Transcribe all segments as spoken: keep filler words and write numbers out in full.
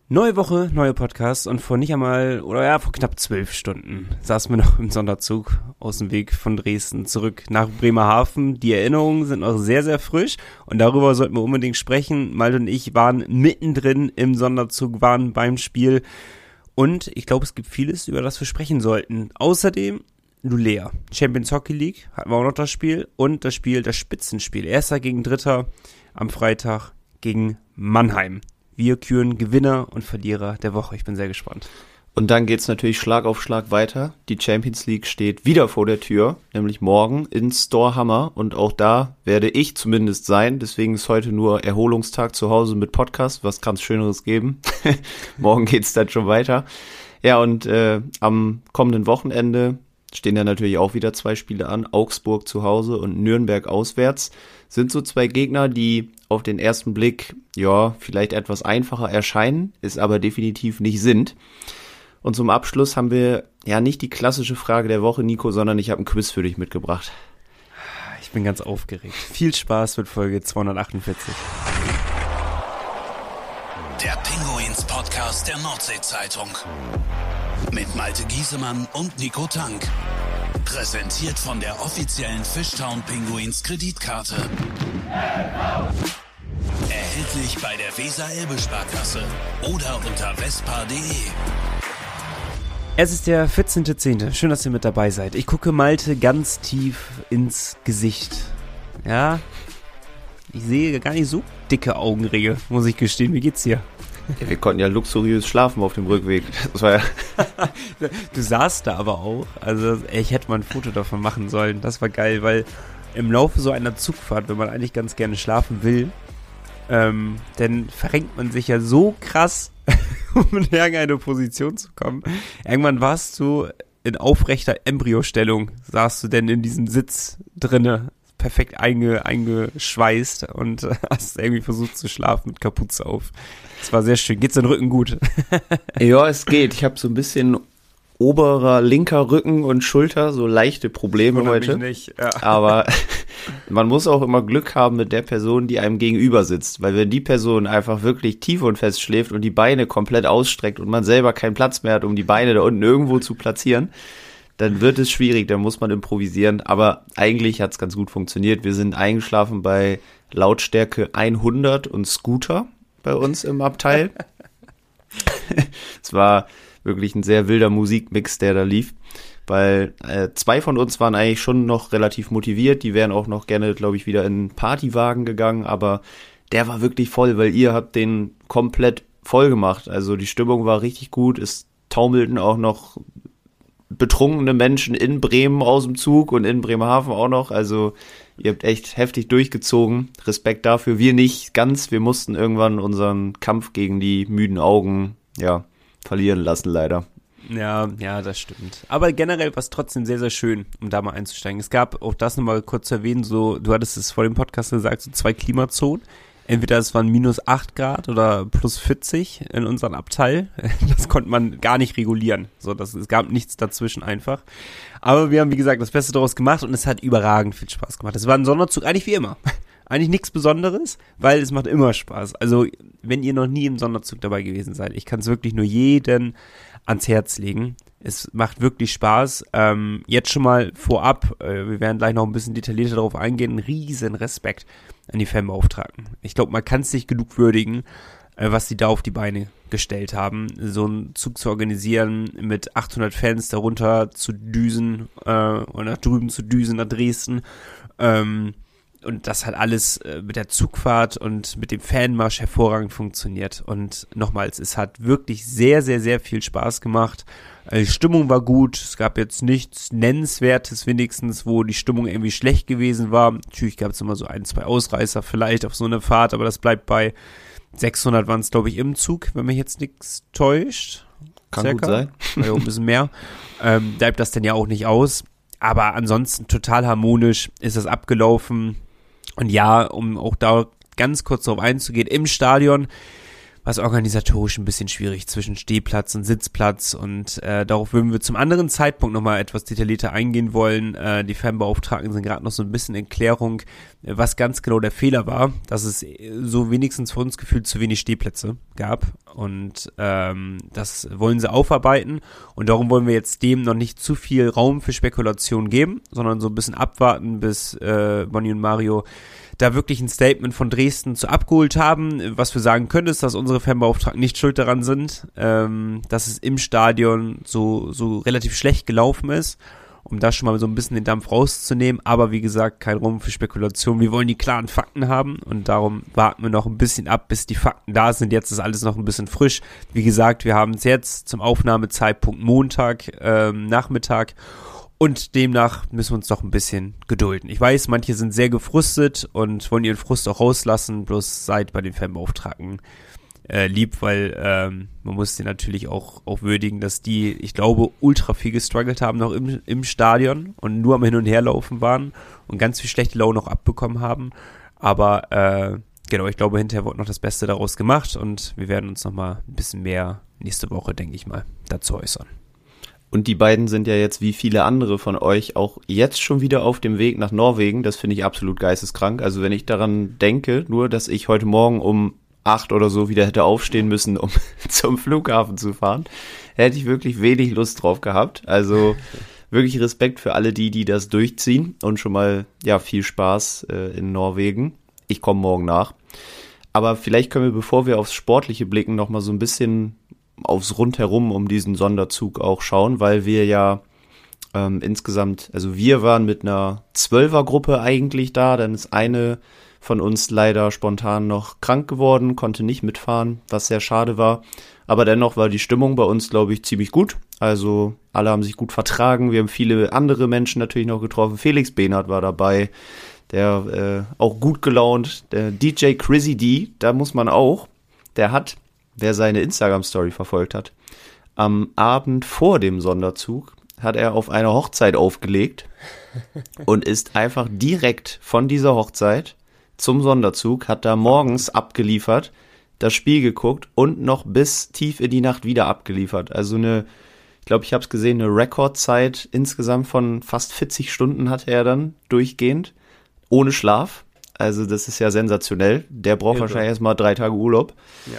Neue Woche, neue Podcasts und vor nicht einmal, oder ja, vor knapp zwölf Stunden saßen wir noch im Sonderzug aus dem Weg von Dresden zurück nach Bremerhaven. Die Erinnerungen sind noch sehr, sehr frisch und darüber sollten wir unbedingt sprechen. Malte und ich waren mittendrin im Sonderzug, waren beim Spiel und ich glaube, es gibt vieles, über das wir sprechen sollten. Außerdem Lulea, Champions Hockey League, hatten wir auch noch das Spiel und das Spiel, das Spitzenspiel, Erster gegen Dritter am Freitag gegen Mannheim. Wir küren Gewinner und Verlierer der Woche. Ich bin sehr gespannt. Und dann geht's natürlich Schlag auf Schlag weiter. Die Champions League steht wieder vor der Tür, nämlich morgen in Storhammer. Und auch da werde ich zumindest sein. Deswegen ist heute nur Erholungstag zu Hause mit Podcast. Was kann's Schöneres geben? Morgen geht's dann schon weiter. Ja, und äh, am kommenden Wochenende stehen ja natürlich auch wieder zwei Spiele an. Augsburg zu Hause und Nürnberg auswärts. Sind so zwei Gegner, die auf den ersten Blick, ja, vielleicht etwas einfacher erscheinen, es aber definitiv nicht sind. Und zum Abschluss haben wir ja nicht die klassische Frage der Woche, Nico, sondern ich habe ein Quiz für dich mitgebracht. Ich bin ganz aufgeregt. Viel Spaß mit Folge zweihundertachtundvierzig. Der Pinguins-Podcast der Nordsee-Zeitung. Mit Malte Giesemann und Nico Tank. Präsentiert von der offiziellen Fishtown Pinguins Kreditkarte. Erhältlich bei der Weser-Elbe-Sparkasse oder unter vespa punkt de. Es ist der vierzehnter zehnte Schön, dass ihr mit dabei seid. Ich gucke Malte ganz tief ins Gesicht. Ja, ich sehe gar nicht so dicke Augenringe, muss ich gestehen. Wie geht's dir? Ja, wir konnten ja luxuriös schlafen auf dem Rückweg. Das war ja Du saßt da aber auch. Also ich hätte mal ein Foto davon machen sollen. Das war geil, weil im Laufe so einer Zugfahrt, wenn man eigentlich ganz gerne schlafen will, ähm, dann verrenkt man sich ja so krass, um in irgendeine Position zu kommen. Irgendwann warst du in aufrechter Embryostellung, saßt du denn in diesem Sitz drinne, perfekt einge, eingeschweißt und hast irgendwie versucht zu schlafen mit Kapuze auf. Das war sehr schön. Geht's deinem Rücken gut? Ja, es geht. Ich habe so ein bisschen oberer linker Rücken und Schulter, so leichte Probleme Wundert heute. mich nicht, ja. Aber man muss auch immer Glück haben mit der Person, die einem gegenüber sitzt. Weil wenn die Person einfach wirklich tief und fest schläft und die Beine komplett ausstreckt und man selber keinen Platz mehr hat, um die Beine da unten irgendwo zu platzieren, dann wird es schwierig, dann muss man improvisieren. Aber eigentlich hat es ganz gut funktioniert. Wir sind eingeschlafen bei Lautstärke hundert und Scooter bei uns im Abteil. Es war wirklich ein sehr wilder Musikmix, der da lief, weil äh, zwei von uns waren eigentlich schon noch relativ motiviert, die wären auch noch gerne, glaube ich, wieder in einen Partywagen gegangen, aber der war wirklich voll, weil ihr habt den komplett voll gemacht, also die Stimmung war richtig gut, es taumelten auch noch betrunkene Menschen in Bremen aus dem Zug und in Bremerhaven auch noch, also ihr habt echt heftig durchgezogen, Respekt dafür, wir nicht ganz, wir mussten irgendwann unseren Kampf gegen die müden Augen, ja, verlieren lassen, leider. Ja, ja, das stimmt. Aber generell war es trotzdem sehr, sehr schön, um da mal einzusteigen. Es gab, auch das nochmal kurz zu erwähnen, so, du hattest es vor dem Podcast gesagt, so zwei Klimazonen. Entweder es waren minus acht Grad oder plus vierzig in unserem Abteil. Das konnte man gar nicht regulieren. So, das, es gab nichts dazwischen einfach. Aber wir haben, wie gesagt, das Beste daraus gemacht und es hat überragend viel Spaß gemacht. Es war ein Sonderzug, eigentlich wie immer. Eigentlich nichts Besonderes, weil es macht immer Spaß. Also, wenn ihr noch nie im Sonderzug dabei gewesen seid, ich kann es wirklich nur jeden ans Herz legen. Es macht wirklich Spaß. Ähm, jetzt schon mal vorab, äh, wir werden gleich noch ein bisschen detaillierter darauf eingehen, einen riesen Respekt an die Fanbeauftragten. Ich glaube, man kann es nicht genug würdigen, äh, was sie da auf die Beine gestellt haben, so einen Zug zu organisieren, mit achthundert Fans darunter zu düsen äh, und nach drüben zu düsen, nach Dresden. Ähm, Und das hat alles äh, mit der Zugfahrt und mit dem Fanmarsch hervorragend funktioniert. Und nochmals, es hat wirklich sehr, sehr, sehr viel Spaß gemacht. Äh, die Stimmung war gut. Es gab jetzt nichts Nennenswertes wenigstens, wo die Stimmung irgendwie schlecht gewesen war. Natürlich gab es immer so ein, zwei Ausreißer vielleicht auf so eine Fahrt, aber das bleibt bei sechshundert waren es, glaube ich, im Zug, wenn mich jetzt nichts täuscht. Kann Circa. gut sein. Ja, ein bisschen mehr. Ähm, bleibt das denn ja auch nicht aus. Aber ansonsten total harmonisch ist das abgelaufen. Und ja, um auch da ganz kurz darauf einzugehen, im Stadion was organisatorisch ein bisschen schwierig zwischen Stehplatz und Sitzplatz und äh, darauf würden wir zum anderen Zeitpunkt nochmal etwas detaillierter eingehen wollen. Äh, die Fanbeauftragten sind gerade noch so ein bisschen in Klärung, was ganz genau der Fehler war, dass es so wenigstens für uns gefühlt zu wenig Stehplätze gab und ähm, das wollen sie aufarbeiten und darum wollen wir jetzt dem noch nicht zu viel Raum für Spekulation geben, sondern so ein bisschen abwarten, bis äh, Bonnie und Mario da wirklich ein Statement von Dresden zu abgeholt haben. Was wir sagen können, ist, dass unsere Fanbeauftragten nicht schuld daran sind, ähm, dass es im Stadion so so relativ schlecht gelaufen ist, um da schon mal so ein bisschen den Dampf rauszunehmen. Aber wie gesagt, kein Raum für Spekulation. Wir wollen die klaren Fakten haben und darum warten wir noch ein bisschen ab, bis die Fakten da sind. Jetzt ist alles noch ein bisschen frisch. Wie gesagt, wir haben es jetzt zum Aufnahmezeitpunkt Montag, ähm, Nachmittag. Und demnach müssen wir uns doch ein bisschen gedulden. Ich weiß, manche sind sehr gefrustet und wollen ihren Frust auch rauslassen, bloß seid bei den Fanbeauftragten äh, lieb, weil ähm, man muss sie natürlich auch, auch würdigen, dass die, ich glaube, ultra viel gestruggelt haben noch im, im Stadion und nur am Hin- und Herlaufen waren und ganz viel schlechte Laune noch abbekommen haben. Aber äh, genau, ich glaube, hinterher wurde noch das Beste daraus gemacht und wir werden uns nochmal ein bisschen mehr nächste Woche, denke ich mal, dazu äußern. Und die beiden sind ja jetzt wie viele andere von euch auch jetzt schon wieder auf dem Weg nach Norwegen. Das finde ich absolut geisteskrank. Also wenn ich daran denke, nur dass ich heute Morgen um acht oder so wieder hätte aufstehen müssen, um zum Flughafen zu fahren, hätte ich wirklich wenig Lust drauf gehabt. Also wirklich Respekt für alle die, die das durchziehen und schon mal ja viel Spaß äh, in Norwegen. Ich komme morgen nach. Aber vielleicht können wir, bevor wir aufs Sportliche blicken, noch mal so ein bisschen aufs Rundherum um diesen Sonderzug auch schauen, weil wir ja ähm, insgesamt, also wir waren mit einer Zwölfergruppe eigentlich da, dann ist eine von uns leider spontan noch krank geworden, konnte nicht mitfahren, was sehr schade war, aber dennoch war die Stimmung bei uns, glaube ich, ziemlich gut, also alle haben sich gut vertragen, wir haben viele andere Menschen natürlich noch getroffen, Felix Behnert war dabei, der äh, auch gut gelaunt, der D J Chrissy D, da muss man auch, der hat, wer seine Instagram-Story verfolgt hat, am Abend vor dem Sonderzug hat er auf einer Hochzeit aufgelegt und ist einfach direkt von dieser Hochzeit zum Sonderzug, hat da morgens abgeliefert, das Spiel geguckt und noch bis tief in die Nacht wieder abgeliefert. Also eine, ich glaube, ich habe es gesehen, eine Rekordzeit insgesamt von fast vierzig Stunden hatte er dann durchgehend, ohne Schlaf. Also das ist ja sensationell. Der braucht ja, wahrscheinlich erstmal drei Tage Urlaub.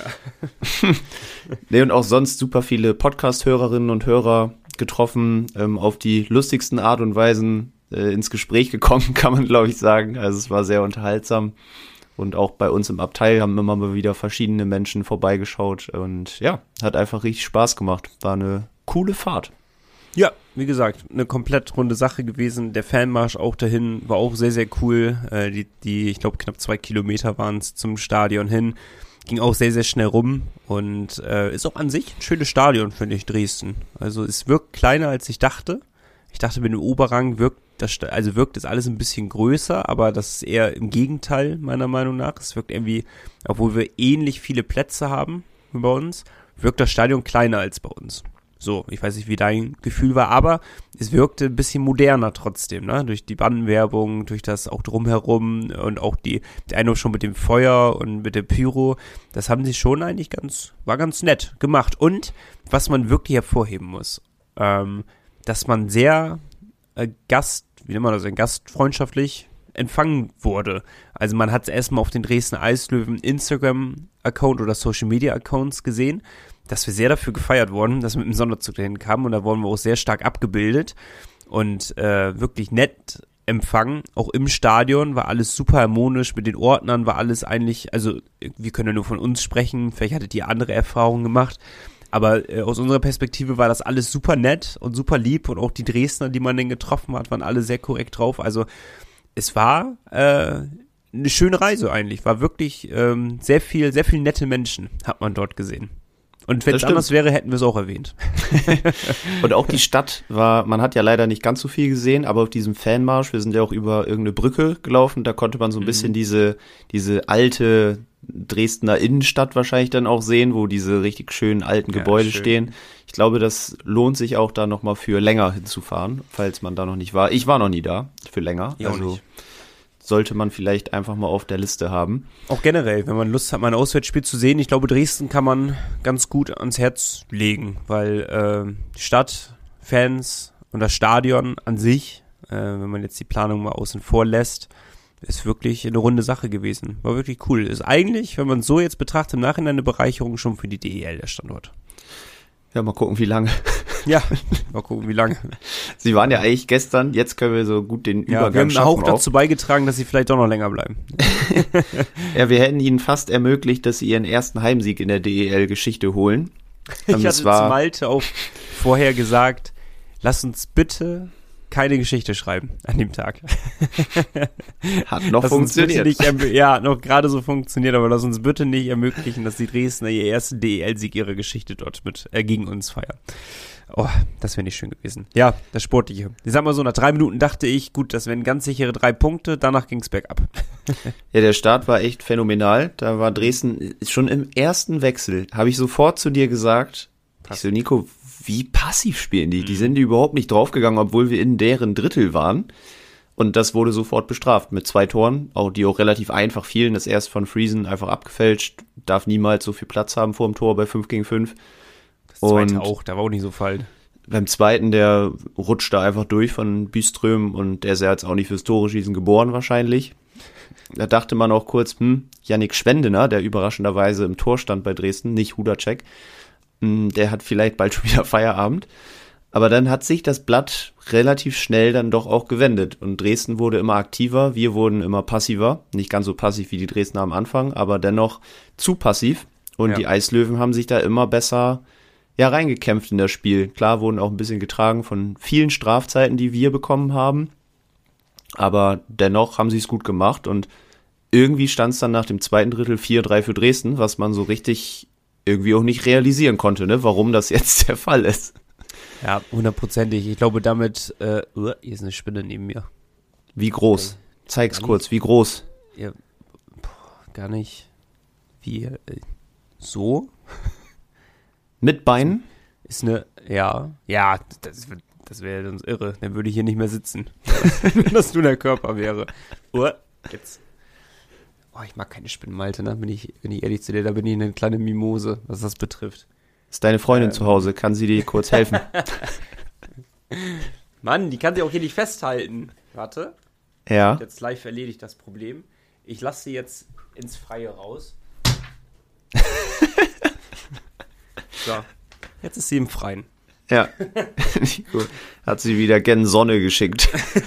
Ja. Nee, und auch sonst super viele Podcast-Hörerinnen und Hörer getroffen, ähm, auf die lustigsten Art und Weisen äh, ins Gespräch gekommen, kann man glaube ich sagen. Also es war sehr unterhaltsam. Und auch bei uns im Abteil haben immer mal wieder verschiedene Menschen vorbeigeschaut. Und ja, hat einfach richtig Spaß gemacht. War eine coole Fahrt. Ja, wie gesagt, eine komplett runde Sache gewesen. Der Fanmarsch auch dahin war auch sehr, sehr cool. Äh, die, die, ich glaube, knapp zwei Kilometer waren es zum Stadion hin. Ging auch sehr, sehr schnell rum und äh, ist auch an sich ein schönes Stadion, finde ich, Dresden. Also es wirkt kleiner, als ich dachte. Ich dachte, mit dem Oberrang wirkt das, also wirkt das alles ein bisschen größer, aber das ist eher im Gegenteil, meiner Meinung nach. Es wirkt irgendwie, obwohl wir ähnlich viele Plätze haben wie bei uns, wirkt das Stadion kleiner als bei uns. So, ich weiß nicht, wie dein Gefühl war, aber es wirkte ein bisschen moderner trotzdem, ne? Durch die Bannenwerbung, durch das auch drumherum und auch die, die eine schon mit dem Feuer und mit der Pyro, das haben sie schon eigentlich ganz, war ganz nett gemacht. Und was man wirklich hervorheben muss, ähm, dass man sehr äh, Gast, wie nennt man das, gastfreundschaftlich empfangen wurde. Also man hat es erstmal auf den Dresdner Eislöwen Instagram-Account oder Social-Media-Accounts gesehen, dass wir sehr dafür gefeiert wurden, dass wir mit dem Sonderzug dahin kamen und da wurden wir auch sehr stark abgebildet und äh, wirklich nett empfangen. Auch im Stadion war alles super harmonisch, mit den Ordnern war alles eigentlich, also wir können ja nur von uns sprechen, vielleicht hattet ihr andere Erfahrungen gemacht, aber äh, aus unserer Perspektive war das alles super nett und super lieb und auch die Dresdner, die man denn getroffen hat, waren alle sehr korrekt drauf. Also es war äh, eine schöne Reise eigentlich, war wirklich ähm, sehr viel, sehr viele nette Menschen hat man dort gesehen. Und wenn es anders wäre, hätten wir es auch erwähnt. Und auch die Stadt war, man hat ja leider nicht ganz so viel gesehen, aber auf diesem Fanmarsch, wir sind ja auch über irgendeine Brücke gelaufen, da konnte man so ein mhm. bisschen diese, diese alte Dresdner Innenstadt wahrscheinlich dann auch sehen, wo diese richtig schönen alten ja, Gebäude schön. stehen. Ich glaube, das lohnt sich auch da nochmal für länger hinzufahren, falls man da noch nicht war. Ich war noch nie da, für länger. Ich auch also nicht. sollte man vielleicht einfach mal auf der Liste haben. Auch generell, wenn man Lust hat, mal ein Auswärtsspiel zu sehen, ich glaube, Dresden kann man ganz gut ans Herz legen, weil äh, die Stadt, Fans und das Stadion an sich, äh, wenn man jetzt die Planung mal außen vor lässt, ist wirklich eine runde Sache gewesen. War wirklich cool. Ist eigentlich, wenn man es so jetzt betrachtet, im Nachhinein eine Bereicherung schon für die D E L, der Standort. Ja, mal gucken, wie lange. Ja, mal gucken, wie lange. Sie waren ja eigentlich gestern, jetzt können wir so gut den ja, Übergang wir haben schaffen. auch dazu beigetragen, dass sie vielleicht doch noch länger bleiben. Ja, wir hätten ihnen fast ermöglicht, dass sie ihren ersten Heimsieg in der D E L-Geschichte holen. Ich hatte zu Malte auch vorher gesagt, lass uns bitte keine Geschichte schreiben an dem Tag. Hat noch lass funktioniert. Uns bitte nicht, ja, noch gerade so funktioniert, aber lass uns bitte nicht ermöglichen, dass die Dresdner ihr ersten D E L-Sieg ihrer Geschichte dort mit äh, gegen uns feiern. Oh, das wäre nicht schön gewesen. Ja, das Sportliche. Ich sag mal so, nach drei Minuten dachte ich, gut, das wären ganz sichere drei Punkte, danach ging's bergab. Ja, der Start war echt phänomenal. Da war Dresden schon im ersten Wechsel, habe ich sofort zu dir gesagt, ich so, Nico, wie passiv spielen die? Die sind überhaupt nicht draufgegangen, obwohl wir in deren Drittel waren. Und das wurde sofort bestraft mit zwei Toren, auch die auch relativ einfach fielen. Das erste von Friesen einfach abgefälscht, darf niemals so viel Platz haben vor dem Tor bei fünf gegen fünf. Das zweite und auch, da war auch nicht so fallen. Beim zweiten, der rutscht da einfach durch von Byström und der ist ja jetzt auch nicht fürs Tore-Schießen geboren wahrscheinlich. Da dachte man auch kurz, hm, Yannick Schwendener, der überraschenderweise im Tor stand bei Dresden, nicht Hudacek, der hat vielleicht bald schon wieder Feierabend. Aber dann hat sich das Blatt relativ schnell dann doch auch gewendet. Und Dresden wurde immer aktiver, wir wurden immer passiver. Nicht ganz so passiv wie die Dresdner am Anfang, aber dennoch zu passiv. Und ja. Die Eislöwen haben sich da immer besser ja, reingekämpft in das Spiel. Klar, wurden auch ein bisschen getragen von vielen Strafzeiten, die wir bekommen haben. Aber dennoch haben sie es gut gemacht. Und irgendwie stand es dann nach dem zweiten Drittel vier drei für Dresden, was man so richtig irgendwie auch nicht realisieren konnte, ne, warum das jetzt der Fall ist. Ja, hundertprozentig. Ich glaube damit, äh, uh, hier ist eine Spinne neben mir. Wie groß? Okay. Zeig's kurz, wie groß? Ja, boah, gar nicht. Wie, äh, so? Mit Beinen? Ist eine, ja, ja, das, das wäre sonst irre. Dann würde ich hier nicht mehr sitzen, wenn das nur der Körper wäre. Uh, jetzt. Oh, ich mag keine Spinnen, Malte, ne? Bin ich, bin ich ehrlich zu dir, da bin ich eine kleine Mimose, was das betrifft. Ist deine Freundin ähm. zu Hause? Kann sie dir kurz helfen? Mann, die kann sie auch hier nicht festhalten. Warte. Ja. Jetzt live erledigt das Problem. Ich lasse sie jetzt ins Freie raus. So. Jetzt ist sie im Freien. Ja. Gut. Hat sie wieder gen Sonne geschickt.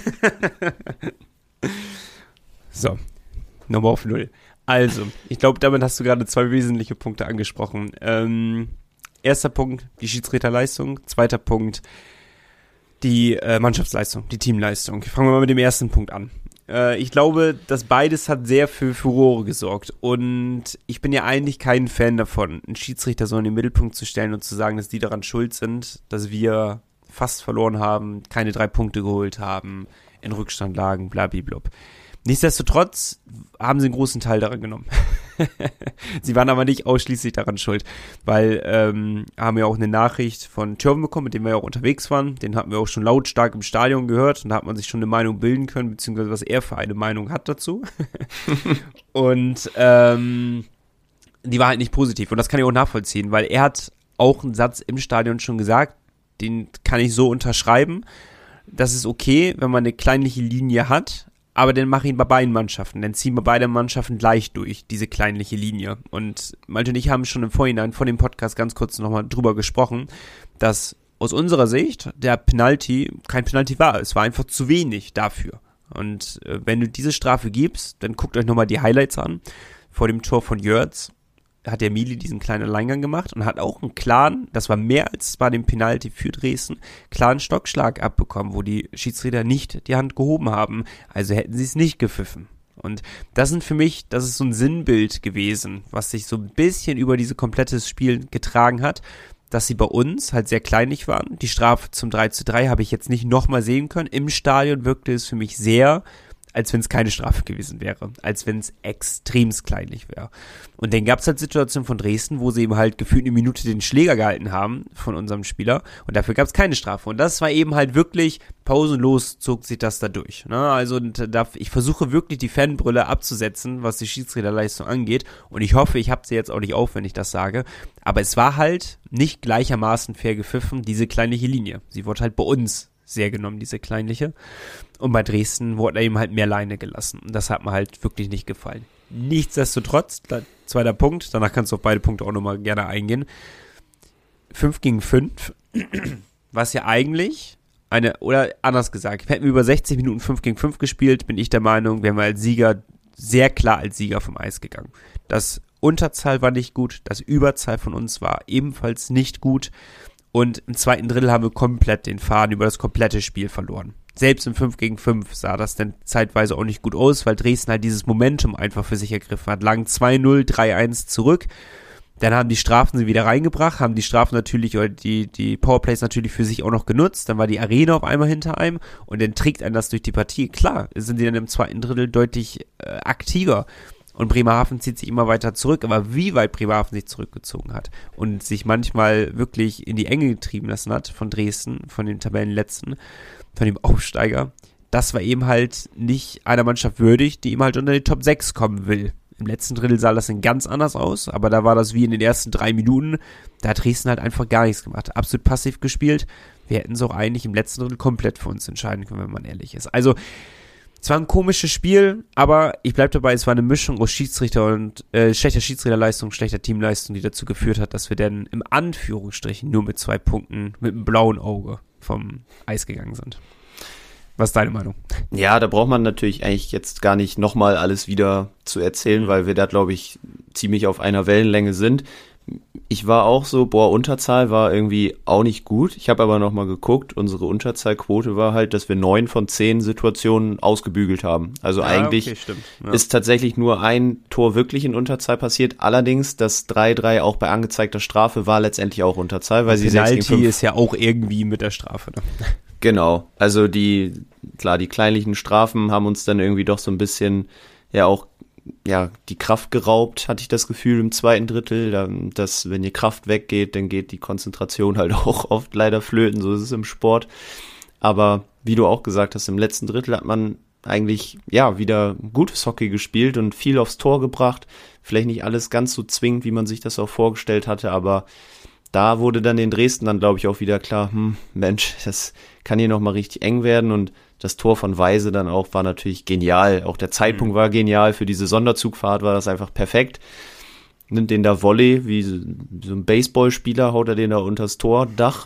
So. Nochmal auf Null. Also, ich glaube, damit hast du gerade zwei wesentliche Punkte angesprochen. Ähm, erster Punkt, die Schiedsrichterleistung. Zweiter Punkt, die äh, Mannschaftsleistung, die Teamleistung. Fangen wir mal mit dem ersten Punkt an. Äh, ich glaube, dass beides hat sehr für Furore gesorgt. Und ich bin ja eigentlich kein Fan davon, einen Schiedsrichter so in den Mittelpunkt zu stellen und zu sagen, dass die daran schuld sind, dass wir fast verloren haben, keine drei Punkte geholt haben, in Rückstand lagen, blablablub. Nichtsdestotrotz haben sie einen großen Teil daran genommen. Sie waren aber nicht ausschließlich daran schuld, weil ähm, haben ja auch eine Nachricht von Thürben bekommen, mit dem wir ja auch unterwegs waren. Den hatten wir auch schon lautstark im Stadion gehört und da hat man sich schon eine Meinung bilden können, beziehungsweise was er für eine Meinung hat dazu. Und ähm, die war halt nicht positiv und das kann ich auch nachvollziehen, weil er hat auch einen Satz im Stadion schon gesagt, den kann ich so unterschreiben. Das ist okay, wenn man eine kleinliche Linie hat, aber dann mach ihn bei beiden Mannschaften. Dann ziehen wir beide Mannschaften gleich durch, diese kleinliche Linie. Und Malte und ich haben schon im Vorhinein vor dem Podcast ganz kurz nochmal drüber gesprochen, dass aus unserer Sicht der Penalty kein Penalty war. Es war einfach zu wenig dafür. Und äh, wenn du diese Strafe gibst, dann guckt euch nochmal die Highlights an. Vor dem Tor von Jörz hat der Mili diesen kleinen Alleingang gemacht und hat auch einen klaren, das war mehr als bei dem Penalty für Dresden, klaren Stockschlag abbekommen, wo die Schiedsrichter nicht die Hand gehoben haben. Also hätten sie es nicht gepfiffen. Und das sind für mich, das ist so ein Sinnbild gewesen, was sich so ein bisschen über dieses komplette Spiel getragen hat, dass sie bei uns halt sehr kleinlich waren. Die Strafe zum drei zu drei habe ich jetzt nicht nochmal sehen können. Im Stadion wirkte es für mich sehr als wenn es keine Strafe gewesen wäre, als wenn es extremst kleinlich wäre. Und dann gab es halt Situationen von Dresden, wo sie eben halt gefühlt eine Minute den Schläger gehalten haben von unserem Spieler und dafür gab es keine Strafe. Und das war eben halt wirklich pausenlos zog sich das da durch. Ne? Also da, ich versuche wirklich die Fanbrille abzusetzen, was die Schiedsrichterleistung angeht und ich hoffe, ich habe sie jetzt auch nicht auf, wenn ich das sage, aber es war halt nicht gleichermaßen fair gepfiffen, diese kleinliche Linie. Sie wurde halt bei uns sehr genommen, diese kleinliche. Und bei Dresden wurde eben halt mehr Leine gelassen. Und das hat mir halt wirklich nicht gefallen. Nichtsdestotrotz, zweiter Punkt, danach kannst du auf beide Punkte auch nochmal gerne eingehen. fünf gegen fünf, was ja eigentlich eine, oder anders gesagt, hätten wir über sechzig Minuten fünf gegen fünf gespielt, bin ich der Meinung, wären wir als Sieger, sehr klar als Sieger vom Eis gegangen. Das Unterzahl war nicht gut, das Überzahl von uns war ebenfalls nicht gut. Und im zweiten Drittel haben wir komplett den Faden über das komplette Spiel verloren. Selbst im fünf gegen fünf sah das dann zeitweise auch nicht gut aus, weil Dresden halt dieses Momentum einfach für sich ergriffen hat. Lagen zwei null, drei eins zurück. Dann haben die Strafen sie wieder reingebracht, haben die Strafen natürlich, oder die, die Powerplays natürlich für sich auch noch genutzt. Dann war die Arena auf einmal hinter einem und dann trägt einen das durch die Partie. Klar, sind die dann im zweiten Drittel deutlich äh, aktiver. Und Bremerhaven zieht sich immer weiter zurück, aber wie weit Bremerhaven sich zurückgezogen hat und sich manchmal wirklich in die Enge getrieben lassen hat von Dresden, von dem Tabellenletzten, von dem Aufsteiger, das war eben halt nicht einer Mannschaft würdig, die eben halt unter die Top sechs kommen will. Im letzten Drittel sah das dann ganz anders aus, aber da war das wie in den ersten drei Minuten, da hat Dresden halt einfach gar nichts gemacht, absolut passiv gespielt. Wir hätten es auch eigentlich im letzten Drittel komplett für uns entscheiden können, wenn man ehrlich ist. Also, es war ein komisches Spiel, aber ich bleib dabei, es war eine Mischung aus Schiedsrichter und äh, schlechter Schiedsrichterleistung, schlechter Teamleistung, die dazu geführt hat, dass wir dann im Anführungsstrichen nur mit zwei Punkten mit einem blauen Auge vom Eis gegangen sind. Was ist deine Meinung? Ja, da braucht man natürlich eigentlich jetzt gar nicht nochmal alles wieder zu erzählen, weil wir da, glaube ich, ziemlich auf einer Wellenlänge sind. Ich war auch so, boah, Unterzahl war irgendwie auch nicht gut. Ich habe aber nochmal geguckt, unsere Unterzahlquote war halt, dass wir neun von zehn Situationen ausgebügelt haben. Also ja, eigentlich okay, stimmt. Ja. Ist tatsächlich nur ein Tor wirklich in Unterzahl passiert. Allerdings das drei drei auch bei angezeigter Strafe war letztendlich auch Unterzahl, weil sie sechs gegen fünf ist ja auch irgendwie mit der Strafe, ne? Genau, also die, klar, die kleinlichen Strafen haben uns dann irgendwie doch so ein bisschen, ja auch, ja, die Kraft geraubt, hatte ich das Gefühl im zweiten Drittel, dass wenn die Kraft weggeht, dann geht die Konzentration halt auch oft leider flöten, so ist es im Sport. Aber wie du auch gesagt hast, im letzten Drittel hat man eigentlich, ja, wieder gutes Hockey gespielt und viel aufs Tor gebracht. Vielleicht nicht alles ganz so zwingend, wie man sich das auch vorgestellt hatte, aber da wurde dann in Dresden dann, glaube ich, auch wieder klar, hm, Mensch, das kann hier nochmal richtig eng werden und das Tor von Weise dann auch war natürlich genial. Auch der Zeitpunkt mhm. war genial. Für diese Sonderzugfahrt war das einfach perfekt. Nimmt den da Volley, wie so, wie so ein Baseballspieler, haut er den da unters Tordach.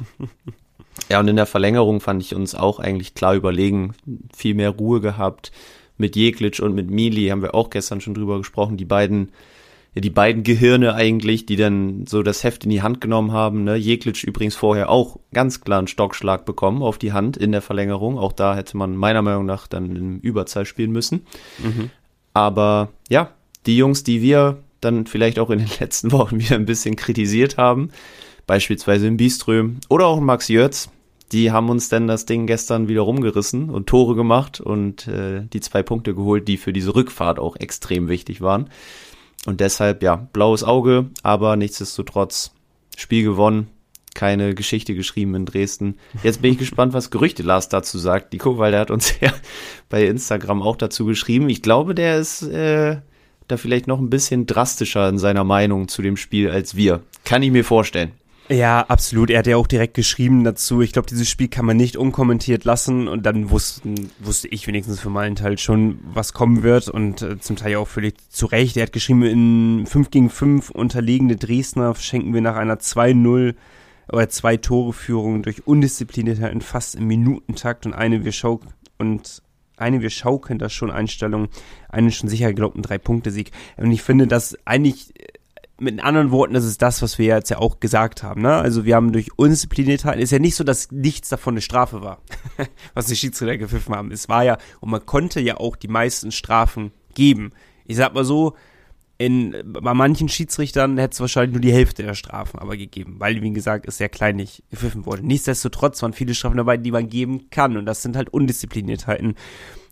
Ja, und in der Verlängerung fand ich uns auch eigentlich klar überlegen. Viel mehr Ruhe gehabt. Mit Jeglic und mit Mili haben wir auch gestern schon drüber gesprochen. Die beiden Ja, die beiden Gehirne eigentlich, die dann so das Heft in die Hand genommen haben. Ne? Jeglic übrigens vorher auch ganz klar einen Stockschlag bekommen auf die Hand in der Verlängerung. Auch da hätte man meiner Meinung nach dann im Überzahl spielen müssen. Mhm. Aber ja, die Jungs, die wir dann vielleicht auch in den letzten Wochen wieder ein bisschen kritisiert haben, beispielsweise in Byström oder auch in Max Jötz, die haben uns dann das Ding gestern wieder rumgerissen und Tore gemacht und äh, die zwei Punkte geholt, die für diese Rückfahrt auch extrem wichtig waren. Und deshalb, ja, blaues Auge, aber nichtsdestotrotz Spiel gewonnen, keine Geschichte geschrieben in Dresden. Jetzt bin ich gespannt, was Gerüchte Lars dazu sagt, Nico, weil der hat uns ja bei Instagram auch dazu geschrieben. Ich glaube, der ist äh, da vielleicht noch ein bisschen drastischer in seiner Meinung zu dem Spiel als wir. Kann ich mir vorstellen. Ja, absolut. Er hat ja auch direkt geschrieben dazu. Ich glaube, dieses Spiel kann man nicht unkommentiert lassen und dann wussten, wusste ich wenigstens für meinen Teil schon, was kommen wird und äh, zum Teil auch völlig zu Recht. Er hat geschrieben, in fünf gegen fünf unterlegene Dresdner schenken wir nach einer zwei null oder zwei Tore Führung durch Undiszipliniertheit fast im Minutentakt und eine wir schau und eine wir schaukeln das schon Einstellung, einen schon sicher geglaubten Drei-Punkte-Sieg. Und ich finde, dass eigentlich mit anderen Worten, das ist das, was wir jetzt ja auch gesagt haben, ne? Also wir haben durch Undiszipliniertheit, ist ja nicht so, dass nichts davon eine Strafe war, was die Schiedsrichter gepfiffen haben. Es war ja, und man konnte ja auch die meisten Strafen geben. Ich sag mal so, in, bei manchen Schiedsrichtern hätte es wahrscheinlich nur die Hälfte der Strafen aber gegeben, weil, wie gesagt, es sehr kleinlich gepfiffen wurde. Nichtsdestotrotz waren viele Strafen dabei, die man geben kann und das sind halt Undiszipliniertheiten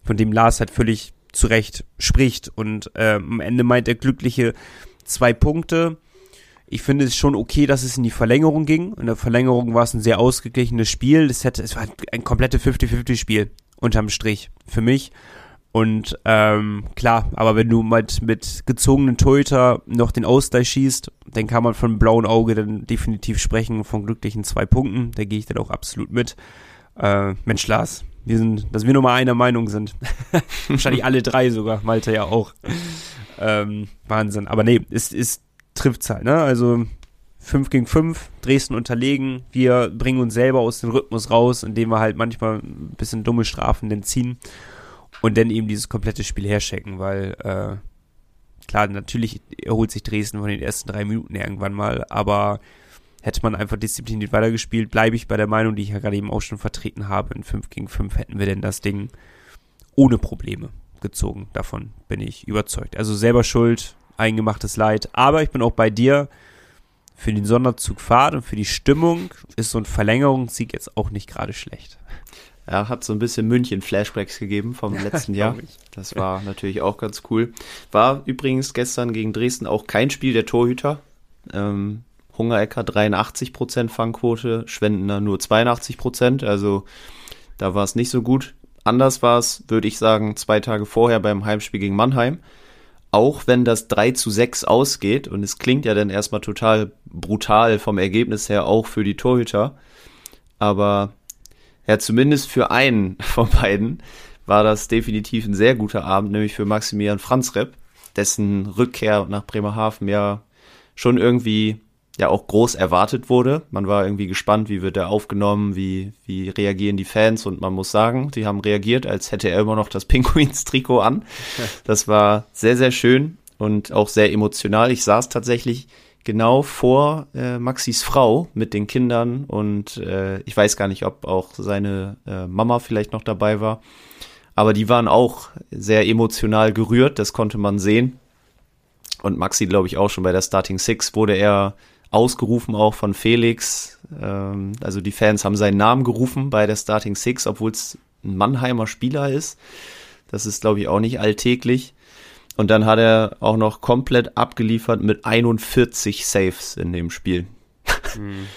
von dem Lars halt völlig zu Recht spricht. Und äh, am Ende meint er glückliche zwei Punkte. Ich finde es schon okay, dass es in die Verlängerung ging. In der Verlängerung war es ein sehr ausgeglichenes Spiel. Es, hätte, es war ein komplettes fünfzig fünfzig Spiel unterm Strich für mich. Und ähm, klar, aber wenn du mit, mit gezogenen Torhüter noch den Ausgleich schießt, dann kann man von einem blauen Auge dann definitiv sprechen, von glücklichen zwei Punkten. Da gehe ich dann auch absolut mit. Äh, Mensch, Lars, wir sind, dass wir nur mal einer Meinung sind. Wahrscheinlich alle drei sogar, Malte ja auch. Ähm, Wahnsinn. Aber nee, es, es trifft's halt, ne? Also fünf gegen fünf, Dresden unterlegen. Wir bringen uns selber aus dem Rhythmus raus, indem wir halt manchmal ein bisschen dumme Strafen dann ziehen. Und dann eben dieses komplette Spiel herchecken, weil, äh, klar, natürlich erholt sich Dresden von den ersten drei Minuten irgendwann mal, aber hätte man einfach diszipliniert weitergespielt, bleibe ich bei der Meinung, die ich ja gerade eben auch schon vertreten habe, in fünf gegen fünf hätten wir denn das Ding ohne Probleme gezogen. Davon bin ich überzeugt. Also selber schuld, eingemachtes Leid, aber ich bin auch bei dir, für den Sonderzug Fahrt und für die Stimmung ist so ein Verlängerungssieg jetzt auch nicht gerade schlecht. Ja, hat so ein bisschen München-Flashbacks gegeben vom letzten Jahr. Das war natürlich auch ganz cool. War übrigens gestern gegen Dresden auch kein Spiel der Torhüter. Ähm, Hungerecker dreiundachtzig Prozent Fangquote, Schwendener nur zweiundachtzig Prozent. Also da war es nicht so gut. Anders war es, würde ich sagen, zwei Tage vorher beim Heimspiel gegen Mannheim. Auch wenn das drei zu sechs ausgeht, und es klingt ja dann erstmal total brutal vom Ergebnis her, auch für die Torhüter. Aber ja, zumindest für einen von beiden war das definitiv ein sehr guter Abend, nämlich für Maximilian Franzreb, dessen Rückkehr nach Bremerhaven ja schon irgendwie ja auch groß erwartet wurde. Man war irgendwie gespannt, wie wird er aufgenommen, wie wie reagieren die Fans, und man muss sagen, die haben reagiert, als hätte er immer noch das Pinguins-Trikot an. Das war sehr, sehr schön und auch sehr emotional. Ich saß tatsächlich genau vor äh, Maxis Frau mit den Kindern und äh, ich weiß gar nicht, ob auch seine äh, Mama vielleicht noch dabei war, aber die waren auch sehr emotional gerührt, das konnte man sehen. Und Maxi, glaube ich, auch schon bei der Starting Six wurde er ausgerufen, auch von Felix. Ähm, also die Fans haben seinen Namen gerufen bei der Starting Six, obwohl es ein Mannheimer Spieler ist. Das ist, glaube ich, auch nicht alltäglich. Und dann hat er auch noch komplett abgeliefert mit einundvierzig Saves in dem Spiel. Mhm.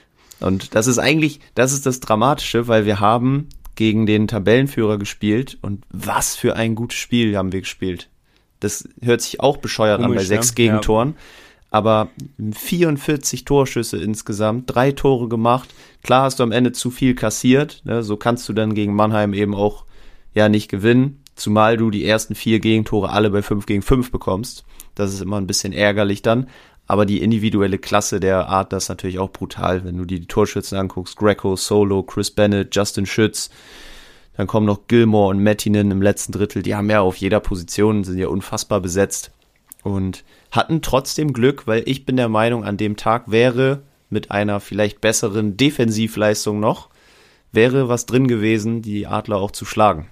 Und das ist eigentlich, das ist das Dramatische, weil wir haben gegen den Tabellenführer gespielt und was für ein gutes Spiel haben wir gespielt. Das hört sich auch bescheuert Komisch, an bei sechs ja. Gegentoren. Ja. Aber vierundvierzig Torschüsse insgesamt, drei Tore gemacht. Klar hast du am Ende zu viel kassiert, ne? So kannst du dann gegen Mannheim eben auch ja nicht gewinnen. Zumal du die ersten vier Gegentore alle bei fünf gegen fünf bekommst. Das ist immer ein bisschen ärgerlich dann. Aber die individuelle Klasse der Art, das ist natürlich auch brutal. Wenn du dir die Torschützen anguckst, Greco, Solo, Chris Bennett, Justin Schütz, dann kommen noch Gilmore und Mettinen im letzten Drittel. Die haben ja auf jeder Position, sind ja unfassbar besetzt. Und hatten trotzdem Glück, weil ich bin der Meinung, an dem Tag wäre mit einer vielleicht besseren Defensivleistung noch, wäre was drin gewesen, die Adler auch zu schlagen.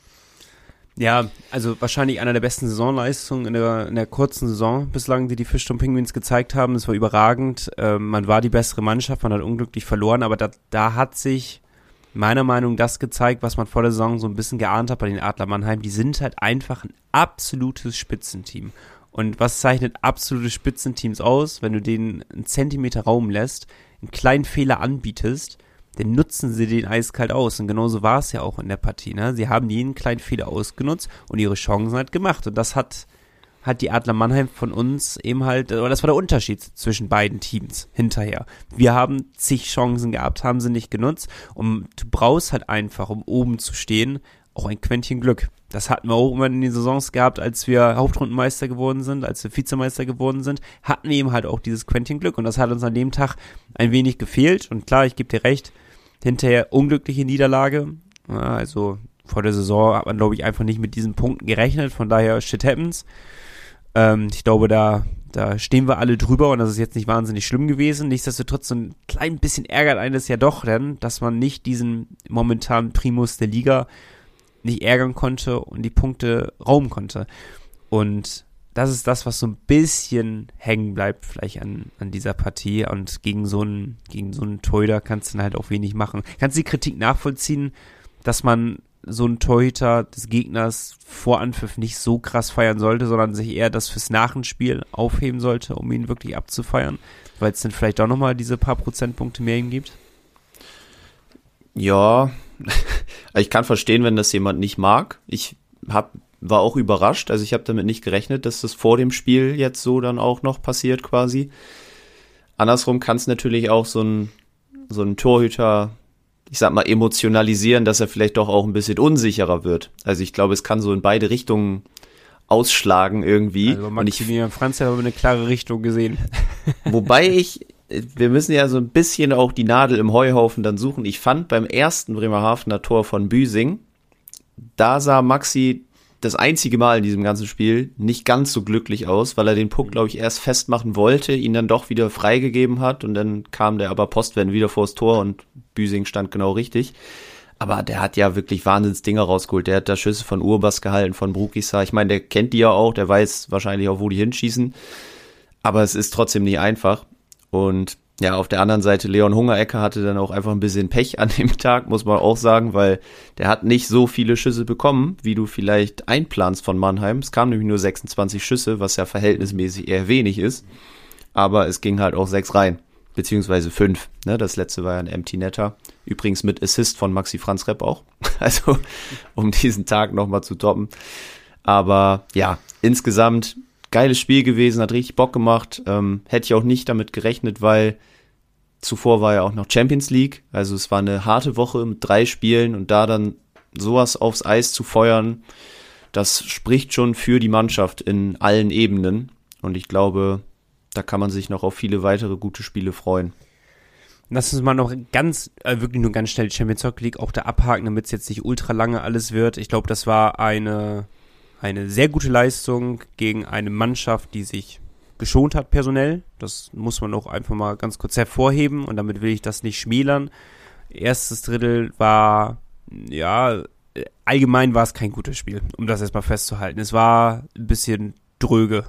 Ja, also wahrscheinlich einer der besten Saisonleistungen in der, in der kurzen Saison bislang, die die Fischtown Penguins gezeigt haben. Es war überragend. Ähm, man war die bessere Mannschaft, man hat unglücklich verloren, aber da, da hat sich meiner Meinung nach das gezeigt, was man vor der Saison so ein bisschen geahnt hat bei den Adler Mannheim. Die sind halt einfach ein absolutes Spitzenteam. Und was zeichnet absolute Spitzenteams aus? Wenn du denen einen Zentimeter Raum lässt, einen kleinen Fehler anbietest, dann nutzen sie den eiskalt aus. Und genauso war es ja auch in der Partie. Ne? Sie haben jeden kleinen Fehler ausgenutzt und ihre Chancen halt gemacht. Und das hat, hat die Adler Mannheim von uns eben halt, oder das war der Unterschied zwischen beiden Teams hinterher. Wir haben zig Chancen gehabt, haben sie nicht genutzt. Und du brauchst halt einfach, um oben zu stehen, auch ein Quäntchen Glück. Das hatten wir auch immer in den Saisons gehabt, als wir Hauptrundenmeister geworden sind, als wir Vizemeister geworden sind, hatten wir eben halt auch dieses Quäntchen Glück. Und das hat uns an dem Tag ein wenig gefehlt. Und klar, ich gebe dir recht, hinterher unglückliche Niederlage. Ja, also vor der Saison hat man, glaube ich, einfach nicht mit diesen Punkten gerechnet. Von daher, shit happens. Ähm, ich glaube, da, da stehen wir alle drüber und das ist jetzt nicht wahnsinnig schlimm gewesen. Nichtsdestotrotz, so ein klein bisschen ärgert einen das ja doch, denn, dass man nicht diesen momentanen Primus der Liga nicht ärgern konnte und die Punkte rauben konnte. Und das ist das, was so ein bisschen hängen bleibt vielleicht an, an dieser Partie. Und gegen so einen, gegen so einen Torhüter kannst du dann halt auch wenig machen. Kannst du die Kritik nachvollziehen, dass man so ein Torhüter des Gegners vor Anpfiff nicht so krass feiern sollte, sondern sich eher das fürs Nachenspiel aufheben sollte, um ihn wirklich abzufeiern, weil es dann vielleicht auch nochmal diese paar Prozentpunkte mehr ihm gibt? Ja, ich kann verstehen, wenn das jemand nicht mag. Ich hab, war auch überrascht, also ich habe damit nicht gerechnet, dass das vor dem Spiel jetzt so dann auch noch passiert quasi. Andersrum kann es natürlich auch so ein, so ein Torhüter, ich sag mal, emotionalisieren, dass er vielleicht doch auch ein bisschen unsicherer wird. Also ich glaube, es kann so in beide Richtungen ausschlagen irgendwie. Also Maximilian Franz hat aber eine klare Richtung gesehen. Wobei ich, wir müssen ja so ein bisschen auch die Nadel im Heuhaufen dann suchen. Ich fand beim ersten Bremerhavener Tor von Büsing, da sah Maxi das einzige Mal in diesem ganzen Spiel nicht ganz so glücklich aus, weil er den Puck, glaube ich, erst festmachen wollte, ihn dann doch wieder freigegeben hat und dann kam der aber postwendend wieder vors Tor und Büsing stand genau richtig. Aber der hat ja wirklich Wahnsinnsdinger rausgeholt. Der hat da Schüsse von Urbas gehalten, von Brukisa. Ich meine, der kennt die ja auch, der weiß wahrscheinlich auch, wo die hinschießen. Aber es ist trotzdem nicht einfach. Und ja, auf der anderen Seite, Leon Hungerecker hatte dann auch einfach ein bisschen Pech an dem Tag, muss man auch sagen, weil der hat nicht so viele Schüsse bekommen, wie du vielleicht einplanst von Mannheim. Es kamen nämlich nur sechsundzwanzig Schüsse, was ja verhältnismäßig eher wenig ist. Aber es ging halt auch sechs rein, beziehungsweise fünf. Ne? Das letzte war ja ein Empty Netter. Übrigens mit Assist von Maxi Franz Repp auch. Also, um diesen Tag nochmal zu toppen. Aber ja, insgesamt geiles Spiel gewesen, hat richtig Bock gemacht. Ähm, hätte ich auch nicht damit gerechnet, weil zuvor war ja auch noch Champions League. Also es war eine harte Woche mit drei Spielen und da dann sowas aufs Eis zu feuern, das spricht schon für die Mannschaft in allen Ebenen. Und ich glaube, da kann man sich noch auf viele weitere gute Spiele freuen. Lass uns mal noch ganz, äh, wirklich nur ganz schnell die Champions League auch da abhaken, damit es jetzt nicht ultra lange alles wird. Ich glaube, das war eine Eine sehr gute Leistung gegen eine Mannschaft, die sich geschont hat personell. Das muss man auch einfach mal ganz kurz hervorheben und damit will ich das nicht schmälern. Erstes Drittel war, ja, allgemein war es kein gutes Spiel, um das erstmal festzuhalten. Es war ein bisschen dröge.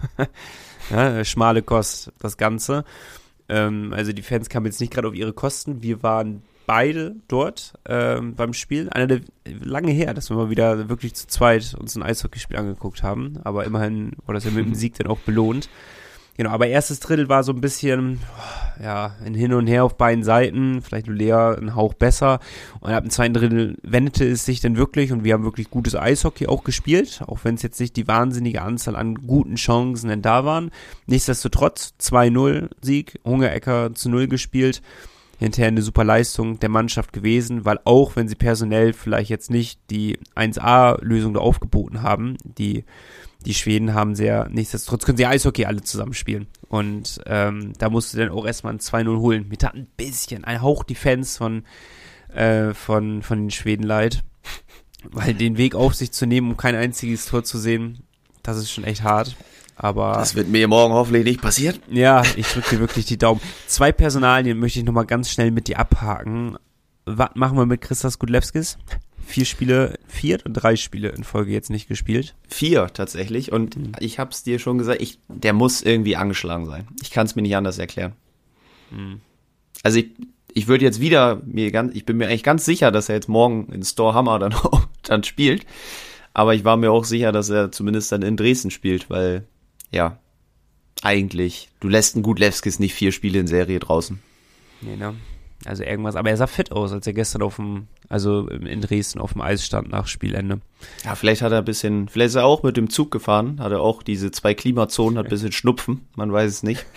Ja, schmale Kost, das Ganze. Ähm, also die Fans kamen jetzt nicht gerade auf ihre Kosten. Wir waren beide dort ähm, beim Spiel. Einer der, lange her, dass wir mal wieder wirklich zu zweit uns ein Eishockeyspiel angeguckt haben. Aber immerhin wurde das ja mit dem Sieg dann auch belohnt. Genau, aber erstes Drittel war so ein bisschen, ja, ein Hin und Her auf beiden Seiten. Vielleicht Lea ein Hauch besser. Und ab dem zweiten Drittel wendete es sich dann wirklich und wir haben wirklich gutes Eishockey auch gespielt. Auch wenn es jetzt nicht die wahnsinnige Anzahl an guten Chancen denn da waren. Nichtsdestotrotz, zwei null Sieg, Hungerecker zu null gespielt. Hinterher eine super Leistung der Mannschaft gewesen, weil auch wenn sie personell vielleicht jetzt nicht die eins A-Lösung da aufgeboten haben, die, die Schweden haben sehr, nichtsdestotrotz können sie Eishockey alle zusammen spielen. Und ähm, da musst du dann auch erstmal ein zwei null holen. Mir tat ein bisschen, ein Hauch die Fans von, äh, von, von den Schweden leid, weil den Weg auf sich zu nehmen, um kein einziges Tor zu sehen, das ist schon echt hart. Aber das wird mir morgen hoffentlich nicht passieren. Ja, ich drücke dir wirklich die Daumen. Zwei Personalien möchte ich nochmal ganz schnell mit dir abhaken. Was machen wir mit Christas Gudlewskis? Vier Spiele, vier und drei Spiele in Folge jetzt nicht gespielt. Vier tatsächlich und mhm. ich hab's dir schon gesagt, ich, der muss irgendwie angeschlagen sein. Ich kann es mir nicht anders erklären. Mhm. Also ich, ich würde jetzt wieder, mir ganz, ich bin mir eigentlich ganz sicher, dass er jetzt morgen in Store Hammer dann, dann spielt. Aber ich war mir auch sicher, dass er zumindest dann in Dresden spielt, weil ja, eigentlich, du lässt einen Gudlewskis nicht vier Spiele in Serie draußen. Nee, ne? Also irgendwas, aber er sah fit aus, als er gestern auf dem, also in Dresden auf dem Eis stand nach Spielende. Ja, vielleicht hat er ein bisschen, vielleicht ist er auch mit dem Zug gefahren, hat er auch diese zwei Klimazonen, hat ein bisschen Schnupfen, man weiß es nicht.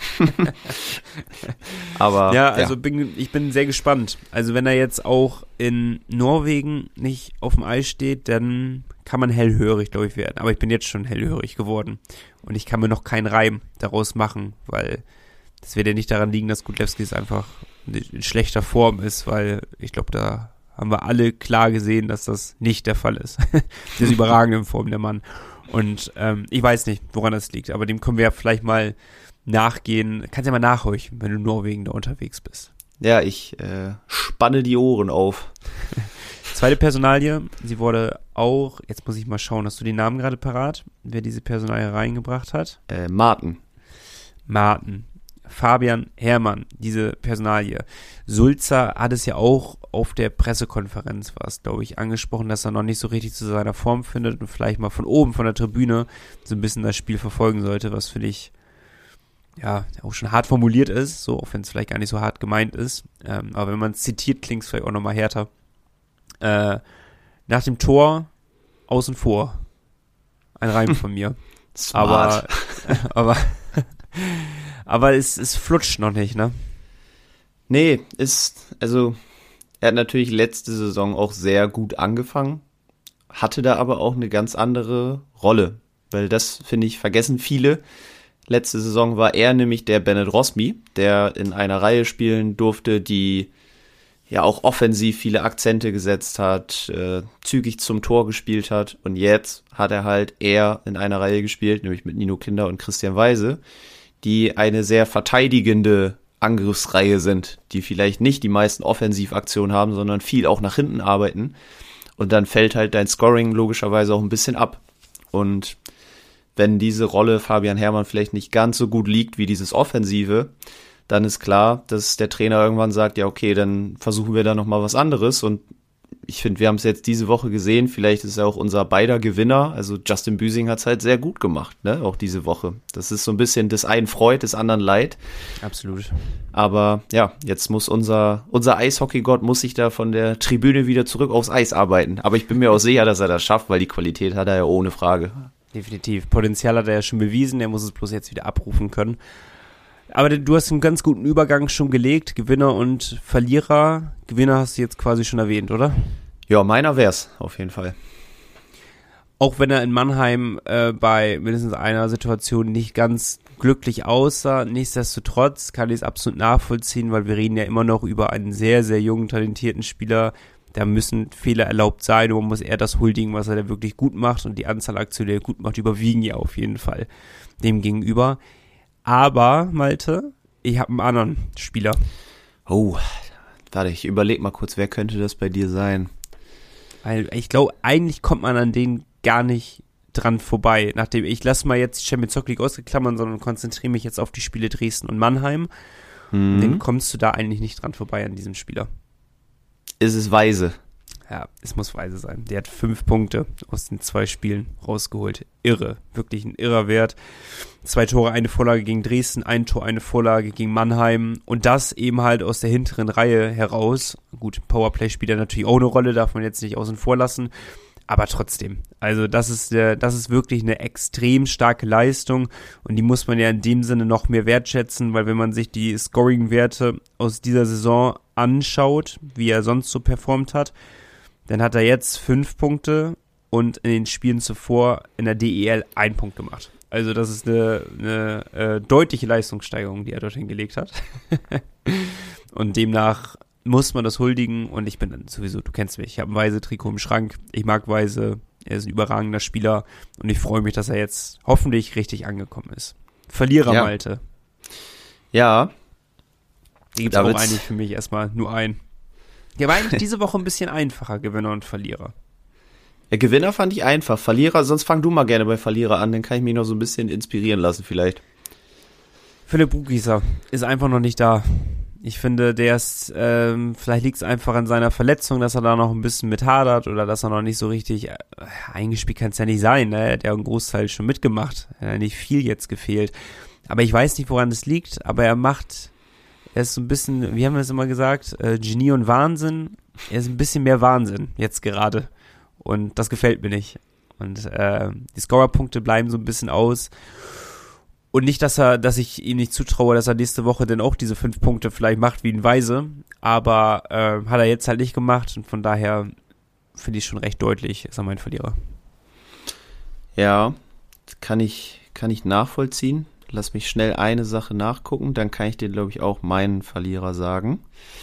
Aber ja, also ja. Bin, ich bin sehr gespannt. Also wenn er jetzt auch in Norwegen nicht auf dem Eis steht, dann kann man hellhörig, glaube ich, werden. Aber ich bin jetzt schon hellhörig geworden. Und ich kann mir noch keinen Reim daraus machen, weil das wird ja nicht daran liegen, dass Gudlewskis einfach in schlechter Form ist, weil ich glaube, da haben wir alle klar gesehen, dass das nicht der Fall ist. Der ist überragend in Form, der Mann. Und ähm, ich weiß nicht, woran das liegt, aber dem können wir ja vielleicht mal nachgehen. Kannst ja mal nachhorchen, wenn du in Norwegen da unterwegs bist. Ja, ich äh, spanne die Ohren auf. Zweite Personalie, sie wurde auch, jetzt muss ich mal schauen, hast du den Namen gerade parat, wer diese Personalie reingebracht hat? Äh, Martin. Martin. Fabian Herrmann, diese Personalie. Sulzer hat es ja auch auf der Pressekonferenz, war es, glaube ich, angesprochen, dass er noch nicht so richtig zu seiner Form findet und vielleicht mal von oben, von der Tribüne, so ein bisschen das Spiel verfolgen sollte, was für dich ja auch schon hart formuliert ist, so auch wenn es vielleicht gar nicht so hart gemeint ist. Ähm, aber wenn man es zitiert, klingt es vielleicht auch nochmal härter. Äh, nach dem Tor außen vor. Ein Reim von mir. Smart. Aber, aber, aber es, es flutscht noch nicht, ne? Nee, ist, also, er hat natürlich letzte Saison auch sehr gut angefangen, hatte da aber auch eine ganz andere Rolle, weil das, finde ich, vergessen viele. Letzte Saison war er nämlich der Bennett Rosmi, der in einer Reihe spielen durfte, die ja auch offensiv viele Akzente gesetzt hat, äh, zügig zum Tor gespielt hat, und jetzt hat er halt eher in einer Reihe gespielt, nämlich mit Nino Kinder und Christian Weise, die eine sehr verteidigende Angriffsreihe sind, die vielleicht nicht die meisten Offensivaktionen haben, sondern viel auch nach hinten arbeiten, und dann fällt halt dein Scoring logischerweise auch ein bisschen ab. Und wenn diese Rolle Fabian Herrmann vielleicht nicht ganz so gut liegt wie dieses Offensive, dann ist klar, dass der Trainer irgendwann sagt, ja okay, dann versuchen wir da nochmal was anderes. Und ich finde, wir haben es jetzt diese Woche gesehen, vielleicht ist er auch unser beider Gewinner. Also Justin Büsing hat es halt sehr gut gemacht, ne, auch diese Woche. Das ist so ein bisschen des einen Freud, des anderen Leid. Absolut. Aber ja, jetzt muss unser, unser Eishockeygott muss sich da von der Tribüne wieder zurück aufs Eis arbeiten. Aber ich bin mir auch sicher, dass er das schafft, weil die Qualität hat er ja ohne Frage. Definitiv. Potenzial hat er ja schon bewiesen, er muss es bloß jetzt wieder abrufen können. Aber du hast einen ganz guten Übergang schon gelegt, Gewinner und Verlierer. Gewinner hast du jetzt quasi schon erwähnt, oder? Ja, meiner wär's, auf jeden Fall. Auch wenn er in Mannheim äh, bei mindestens einer Situation nicht ganz glücklich aussah, nichtsdestotrotz kann ich es absolut nachvollziehen, weil wir reden ja immer noch über einen sehr, sehr jungen, talentierten Spieler. Da müssen Fehler erlaubt sein, und man muss eher das huldigen, was er da wirklich gut macht, und die Anzahl Aktionen, die er gut macht, überwiegen ja auf jeden Fall dem gegenüber. Aber, Malte, ich habe einen anderen Spieler. Oh, warte, ich überleg mal kurz, wer könnte das bei dir sein? Weil ich glaube, eigentlich kommt man an den gar nicht dran vorbei. Nachdem ich lasse mal jetzt die Champions League ausgeklammern, sondern konzentriere mich jetzt auf die Spiele Dresden und Mannheim. Mhm. Dann kommst du da eigentlich nicht dran vorbei an diesem Spieler. Ist es Weise? Ja, es muss Weise sein. Der hat fünf Punkte aus den zwei Spielen rausgeholt. Irre, wirklich ein irrer Wert. Zwei Tore, eine Vorlage gegen Dresden, ein Tor, eine Vorlage gegen Mannheim, und das eben halt aus der hinteren Reihe heraus. Gut, Powerplay spielt ja natürlich auch eine Rolle, darf man jetzt nicht außen vor lassen, aber trotzdem. Also das ist der, das ist wirklich eine extrem starke Leistung, und die muss man ja in dem Sinne noch mehr wertschätzen, weil wenn man sich die Scoring-Werte aus dieser Saison anschaut, wie er sonst so performt hat, dann hat er jetzt fünf Punkte und in den Spielen zuvor in der D E L ein Punkt gemacht. Also das ist eine, eine äh, deutliche Leistungssteigerung, die er dorthin gelegt hat. Und demnach muss man das huldigen, und ich bin dann sowieso, du kennst mich, ich habe ein Weise-Trikot im Schrank, ich mag Weise, er ist ein überragender Spieler, und ich freue mich, dass er jetzt hoffentlich richtig angekommen ist. Verlierer, ja. Malte. Ja. Die gibt es auch eigentlich für mich erstmal nur einen. Der war eigentlich diese Woche ein bisschen einfacher, Gewinner und Verlierer. Der Gewinner fand ich einfach. Verlierer, sonst fang du mal gerne bei Verlierer an, dann kann ich mich noch so ein bisschen inspirieren lassen vielleicht. Philipp Buchgießer ist einfach noch nicht da. Ich finde, der ist, ähm, vielleicht liegt es einfach an seiner Verletzung, dass er da noch ein bisschen mit hadert, oder dass er noch nicht so richtig, äh, eingespielt kann es ja nicht sein, ne? Er hat ja einen Großteil schon mitgemacht, er hat ja nicht viel jetzt gefehlt. Aber ich weiß nicht, woran es liegt, aber er macht, er ist so ein bisschen, wie haben wir es immer gesagt, äh, Genie und Wahnsinn, er ist ein bisschen mehr Wahnsinn jetzt gerade, und das gefällt mir nicht. Und äh, die Scorerpunkte bleiben so ein bisschen aus. Und nicht, dass er, dass ich ihm nicht zutraue, dass er nächste Woche dann auch diese fünf Punkte vielleicht macht wie ein Weise, aber äh, hat er jetzt halt nicht gemacht, und von daher finde ich schon recht deutlich, ist er mein Verlierer. Ja, kann ich, kann ich nachvollziehen. Lass mich schnell eine Sache nachgucken, dann kann ich dir, glaube ich, auch meinen Verlierer sagen.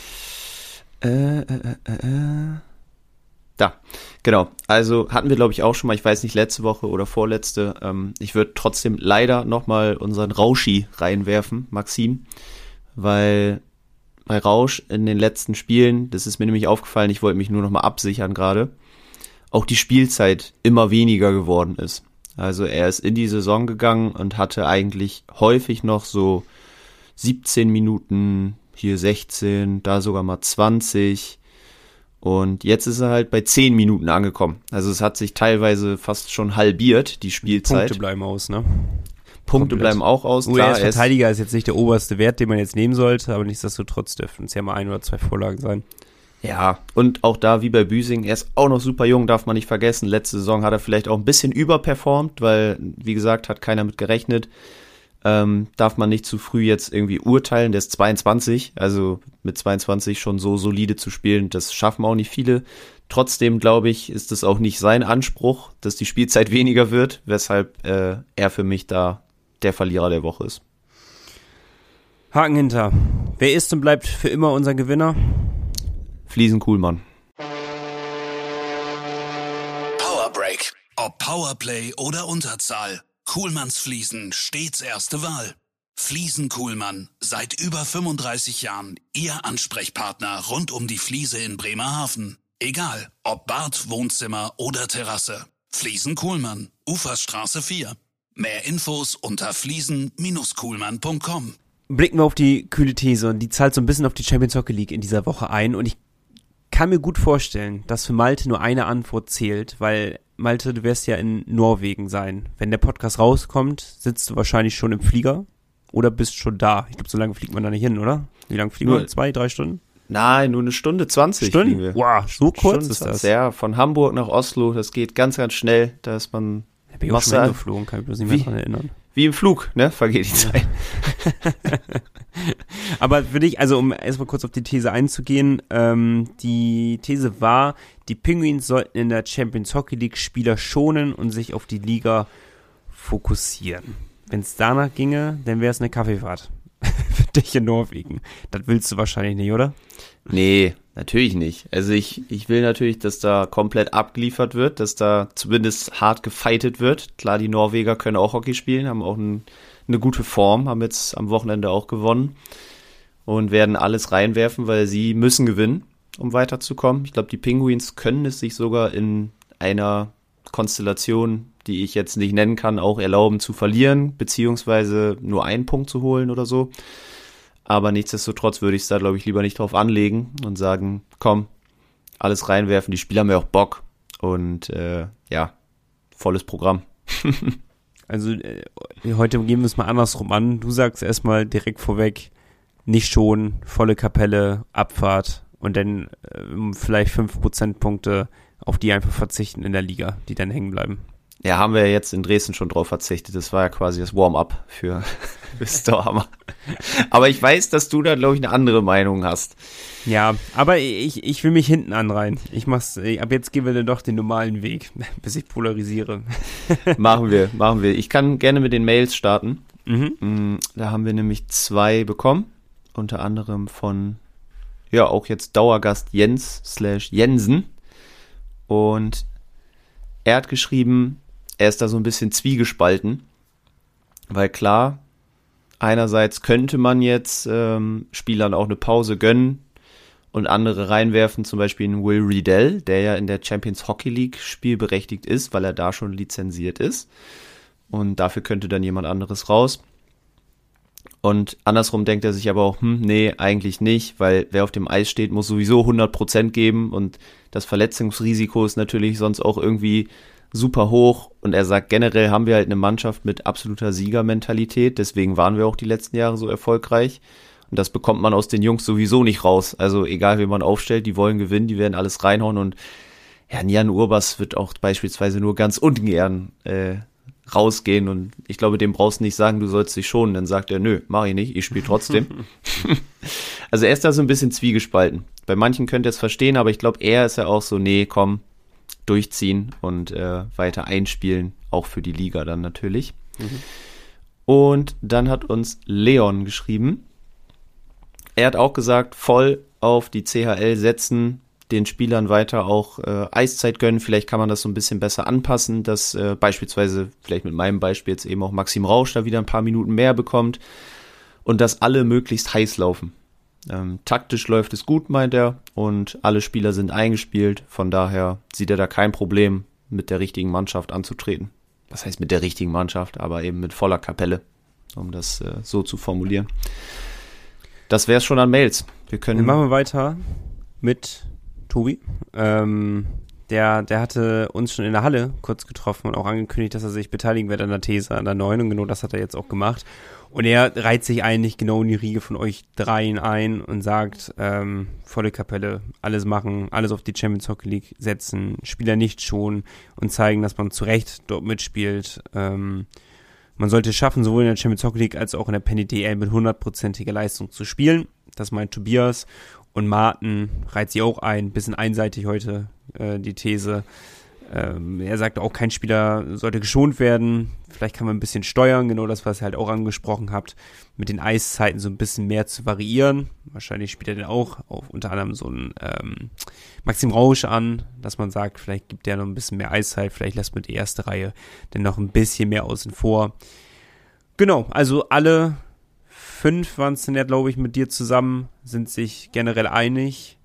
Äh, äh, äh, äh. Da, genau. Also hatten wir, glaube ich, auch schon mal, ich weiß nicht, letzte Woche oder vorletzte. Ähm, ich würde trotzdem leider nochmal unseren Rauschi reinwerfen, Maxim, weil bei Rausch in den letzten Spielen, das ist mir nämlich aufgefallen, ich wollte mich nur nochmal absichern gerade, auch die Spielzeit immer weniger geworden ist. Also er ist in die Saison gegangen und hatte eigentlich häufig noch so siebzehn Minuten, hier sechzehn, da sogar mal zwanzig. Und jetzt ist er halt bei zehn Minuten angekommen. Also es hat sich teilweise fast schon halbiert, die Spielzeit. Punkte bleiben aus, ne? Punkte Komplett. bleiben auch aus. Nur Klar, er ist Verteidiger, ist jetzt nicht der oberste Wert, den man jetzt nehmen sollte, aber nichtsdestotrotz dürften es ja mal ein oder zwei Vorlagen sein. Ja, und auch da wie bei Büsing, er ist auch noch super jung, darf man nicht vergessen. Letzte Saison hat er vielleicht auch ein bisschen überperformt, weil, wie gesagt, hat keiner mit gerechnet. Ähm, darf man nicht zu früh jetzt irgendwie urteilen, der ist zweiundzwanzig, also mit zweiundzwanzig schon so solide zu spielen, das schaffen auch nicht viele. Trotzdem, glaube ich, ist es auch nicht sein Anspruch, dass die Spielzeit weniger wird, weshalb äh, er für mich da der Verlierer der Woche ist. Haken hinter. Wer ist und bleibt für immer unser Gewinner? Fliesen Kuhlmann. Powerbreak. Ob Powerplay oder Unterzahl. Kuhlmanns Fliesen stets erste Wahl. Fliesen Kuhlmann, seit über fünfunddreißig Jahren Ihr Ansprechpartner rund um die Fliese in Bremerhaven. Egal, ob Bad, Wohnzimmer oder Terrasse. Fliesen Kuhlmann, Uferstraße vier. Mehr Infos unter fliesen Bindestrich kuhlmann Punkt com. Blicken wir auf die kühle These und die zahlt so ein bisschen auf die Champions Hockey League in dieser Woche ein und ich kann mir gut vorstellen, dass für Malte nur eine Antwort zählt, weil Malte, du wirst ja in Norwegen sein. Wenn der Podcast rauskommt, sitzt du wahrscheinlich schon im Flieger oder bist schon da. Ich glaube, so lange fliegt man da nicht hin, oder? Wie lange fliegen wir? Zwei, drei Stunden? Nein, nur eine Stunde zwanzig. Stunden? Wir. Wow, so kurz Stunde ist das. Ja, von Hamburg nach Oslo, das geht ganz, ganz schnell. Da ist man... Da bin ich auch schon hingeflogen, kann ich bloß nicht mehr dran erinnern. Wie im Flug, ne? Vergeht die Zeit. Aber für dich, also um erstmal kurz auf die These einzugehen, ähm, die These war, die Penguins sollten in der Champions Hockey League Spieler schonen und sich auf die Liga fokussieren. Wenn es danach ginge, dann wäre es eine Kaffeefahrt für dich in Norwegen. Das willst du wahrscheinlich nicht, oder? Nee, natürlich nicht. Also ich, ich will natürlich, dass da komplett abgeliefert wird, dass da zumindest hart gefightet wird. Klar, die Norweger können auch Hockey spielen, haben auch ein, eine gute Form, haben jetzt am Wochenende auch gewonnen und werden alles reinwerfen, weil sie müssen gewinnen, um weiterzukommen. Ich glaube, die Penguins können es sich sogar in einer Konstellation, die ich jetzt nicht nennen kann, auch erlauben zu verlieren, beziehungsweise nur einen Punkt zu holen oder so. Aber nichtsdestotrotz würde ich es da, glaube ich, lieber nicht drauf anlegen und sagen, komm, alles reinwerfen, die Spieler haben ja auch Bock und äh, ja, volles Programm. Also äh, heute gehen wir es mal andersrum an. Du sagst erstmal direkt vorweg, nicht schon, volle Kapelle, Abfahrt und dann äh, vielleicht fünf Prozentpunkte, auf die einfach verzichten in der Liga, die dann hängen bleiben. Ja, haben wir ja jetzt in Dresden schon drauf verzichtet. Das war ja quasi das Warm-up für, für Storhammer. Aber ich weiß, dass du da, glaube ich, eine andere Meinung hast. Ja, aber ich, ich will mich hinten anreihen. Ich mach's, ab jetzt gehen wir dann doch den normalen Weg, bis ich polarisiere. Machen wir, machen wir. Ich kann gerne mit den Mails starten. Mhm. Da haben wir nämlich zwei bekommen. Unter anderem von, ja, auch jetzt Dauergast Jens slash Jensen. Und er hat geschrieben, er ist da so ein bisschen zwiegespalten, weil klar, einerseits könnte man jetzt ähm, Spielern auch eine Pause gönnen und andere reinwerfen, zum Beispiel in Will Riedel, der ja in der Champions Hockey League spielberechtigt ist, weil er da schon lizenziert ist und dafür könnte dann jemand anderes raus. Und andersrum denkt er sich aber auch, hm, nee, eigentlich nicht, weil wer auf dem Eis steht, muss sowieso hundert Prozent geben und das Verletzungsrisiko ist natürlich sonst auch irgendwie super hoch und er sagt, generell haben wir halt eine Mannschaft mit absoluter Siegermentalität, deswegen waren wir auch die letzten Jahre so erfolgreich und das bekommt man aus den Jungs sowieso nicht raus, also egal wie man aufstellt, die wollen gewinnen, die werden alles reinhauen und ja, Jan Urbas wird auch beispielsweise nur ganz ungern äh, rausgehen und ich glaube, dem brauchst du nicht sagen, du sollst dich schonen, dann sagt er, nö, mach ich nicht, ich spiele trotzdem. Also er ist da so ein bisschen zwiegespalten. Bei manchen könnt ihr es verstehen, aber ich glaube, er ist ja auch so, nee, komm, durchziehen und äh, weiter einspielen, auch für die Liga dann natürlich. Mhm. Und dann hat uns Leon geschrieben, er hat auch gesagt, voll auf die C H L setzen, den Spielern weiter auch äh, Eiszeit gönnen, vielleicht kann man das so ein bisschen besser anpassen, dass äh, beispielsweise, vielleicht mit meinem Beispiel jetzt eben auch Maxim Rausch da wieder ein paar Minuten mehr bekommt und dass alle möglichst heiß laufen. Ähm, taktisch läuft es gut, meint er, und alle Spieler sind eingespielt, von daher sieht er da kein Problem, mit der richtigen Mannschaft anzutreten. Was heißt mit der richtigen Mannschaft, aber eben mit voller Kapelle. um das äh, so zu formulieren. Das wäre es schon an Mails. Wir können. Dann machen wir weiter mit Tobi. Ähm, der, der hatte uns schon in der Halle kurz getroffen und auch angekündigt, dass er sich beteiligen wird an der These, an der neuen. Und genau das hat er jetzt auch gemacht. Und er reiht sich eigentlich genau in die Riege von euch dreien ein und sagt, ähm, volle Kapelle, alles machen, alles auf die Champions Hockey League setzen, Spieler nicht schonen und zeigen, dass man zu Recht dort mitspielt. Ähm, man sollte es schaffen, sowohl in der Champions Hockey League als auch in der Penny D L mit hundertprozentiger Leistung zu spielen. Das meint Tobias. Und Martin reiht sich auch ein, bisschen einseitig heute äh, die These. Ähm, er sagt auch, kein Spieler sollte geschont werden. Vielleicht kann man ein bisschen steuern, genau das, was ihr halt auch angesprochen habt, mit den Eiszeiten so ein bisschen mehr zu variieren. Wahrscheinlich spielt er dann auch auf unter anderem so einen ähm, Maxim Rausch an, dass man sagt, vielleicht gibt der noch ein bisschen mehr Eiszeit, vielleicht lässt man die erste Reihe dann noch ein bisschen mehr außen vor. Genau, also alle fünf waren es dann ja, glaube ich, mit dir zusammen, sind sich generell einig.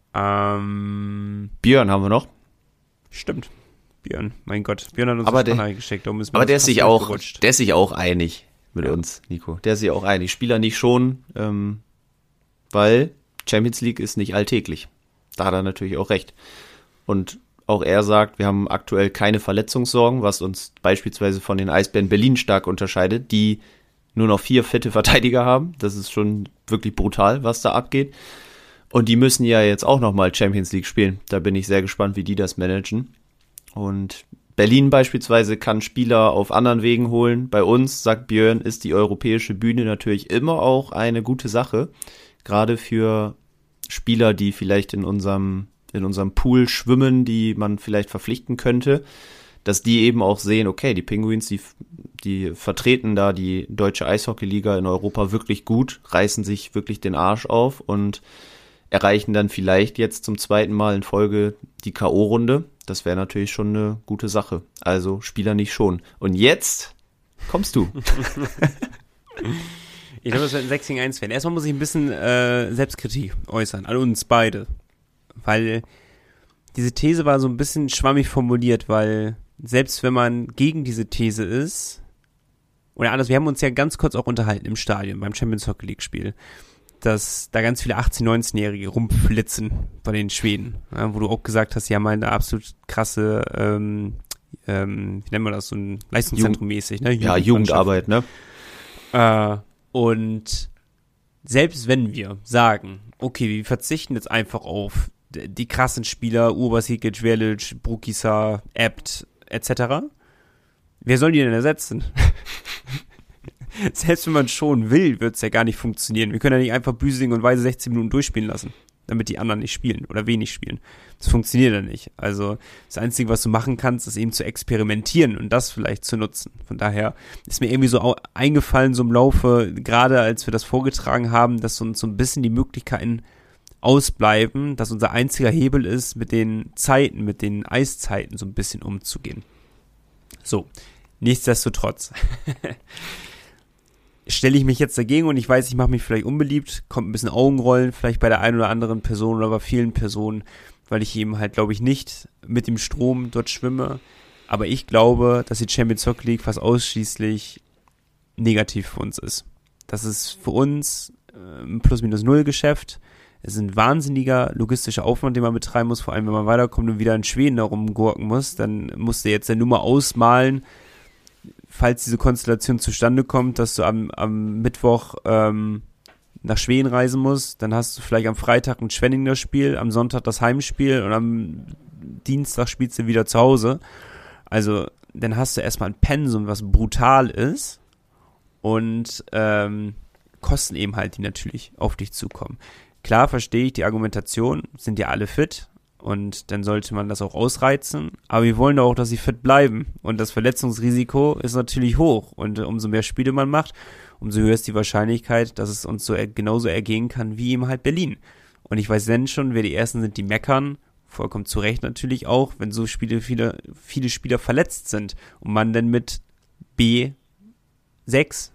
Ähm, Björn haben wir noch. Stimmt. Björn, mein Gott. Björn hat uns aber das der, geschickt. Darum ist aber der ist, sich auch, gerutscht. der ist sich auch einig mit ja. uns, Nico. Der ist sich auch einig. Spieler nicht schon, ähm, weil Champions League ist nicht alltäglich. Da hat er natürlich auch recht. Und auch er sagt, wir haben aktuell keine Verletzungssorgen, was uns beispielsweise von den Eisbären Berlin stark unterscheidet, die nur noch vier fitte Verteidiger haben. Das ist schon wirklich brutal, was da abgeht. Und die müssen ja jetzt auch nochmal Champions League spielen. Da bin ich sehr gespannt, wie die das managen. Und Berlin beispielsweise kann Spieler auf anderen Wegen holen. Bei uns, sagt Björn, ist die europäische Bühne natürlich immer auch eine gute Sache. Gerade für Spieler, die vielleicht in unserem, in unserem Pool schwimmen, die man vielleicht verpflichten könnte, dass die eben auch sehen, okay, die Penguins, die, die vertreten da die deutsche Eishockeyliga in Europa wirklich gut, reißen sich wirklich den Arsch auf und erreichen dann vielleicht jetzt zum zweiten Mal in Folge die K O-Runde. Das wäre natürlich schon eine gute Sache. Also Spieler nicht schon. Und jetzt kommst du. Ich glaube, das wird ein sechs gegen eins werden. Erstmal muss ich ein bisschen äh, Selbstkritik äußern, an uns beide. Weil diese These war so ein bisschen schwammig formuliert, weil selbst wenn man gegen diese These ist, oder anders, wir haben uns ja ganz kurz auch unterhalten im Stadion beim Champions Hockey League Spiel, dass da ganz viele achtzehn-, neunzehn-Jährige rumflitzen bei den Schweden, ja, wo du auch gesagt hast, die haben eine absolut krasse, ähm, ähm, wie nennen wir das, so ein Leistungszentrum mäßig, ne? Ja, Jugendarbeit, ne? Äh, und selbst wenn wir sagen, okay, wir verzichten jetzt einfach auf die krassen Spieler, Urbasikic, Velic, Brukisa, Abt, et cetera, wer soll die denn ersetzen? Selbst wenn man schon will, wird es ja gar nicht funktionieren. Wir können ja nicht einfach Büsing und Weise sechzehn Minuten durchspielen lassen, damit die anderen nicht spielen oder wenig spielen. Das funktioniert ja nicht. Also das Einzige, was du machen kannst, ist eben zu experimentieren und das vielleicht zu nutzen. Von daher ist mir irgendwie so eingefallen, so im Laufe, gerade als wir das vorgetragen haben, dass uns so ein bisschen die Möglichkeiten ausbleiben, dass unser einziger Hebel ist, mit den Zeiten, mit den Eiszeiten so ein bisschen umzugehen. So, nichtsdestotrotz stelle ich mich jetzt dagegen und ich weiß, ich mache mich vielleicht unbeliebt, kommt ein bisschen Augenrollen vielleicht bei der einen oder anderen Person oder bei vielen Personen, weil ich eben halt, glaube ich, nicht mit dem Strom dort schwimme. Aber ich glaube, dass die Champions Hockey League fast ausschließlich negativ für uns ist. Das ist für uns äh, ein Plus-Minus-Null-Geschäft. Es ist ein wahnsinniger logistischer Aufwand, den man betreiben muss, vor allem wenn man weiterkommt und wieder in Schweden da rumgurken muss. Dann musst du jetzt ja nur mal ausmalen, falls diese Konstellation zustande kommt, dass du am, am Mittwoch ähm, nach Schweden reisen musst, dann hast du vielleicht am Freitag ein Schwenninger Spiel, am Sonntag das Heimspiel und am Dienstag spielst du wieder zu Hause. Also dann hast du erstmal ein Pensum, was brutal ist und ähm, Kosten eben halt, die natürlich auf dich zukommen. Klar verstehe ich die Argumentation, sind ja alle fit und dann sollte man das auch ausreizen, aber wir wollen doch auch, dass sie fit bleiben und das Verletzungsrisiko ist natürlich hoch und umso mehr Spiele man macht, umso höher ist die Wahrscheinlichkeit, dass es uns so genauso ergehen kann wie eben halt Berlin. Und ich weiß dann schon, wer die Ersten sind, die meckern, vollkommen zu Recht natürlich auch, wenn so Spiele, viele, viele Spieler verletzt sind und man dann mit B sechs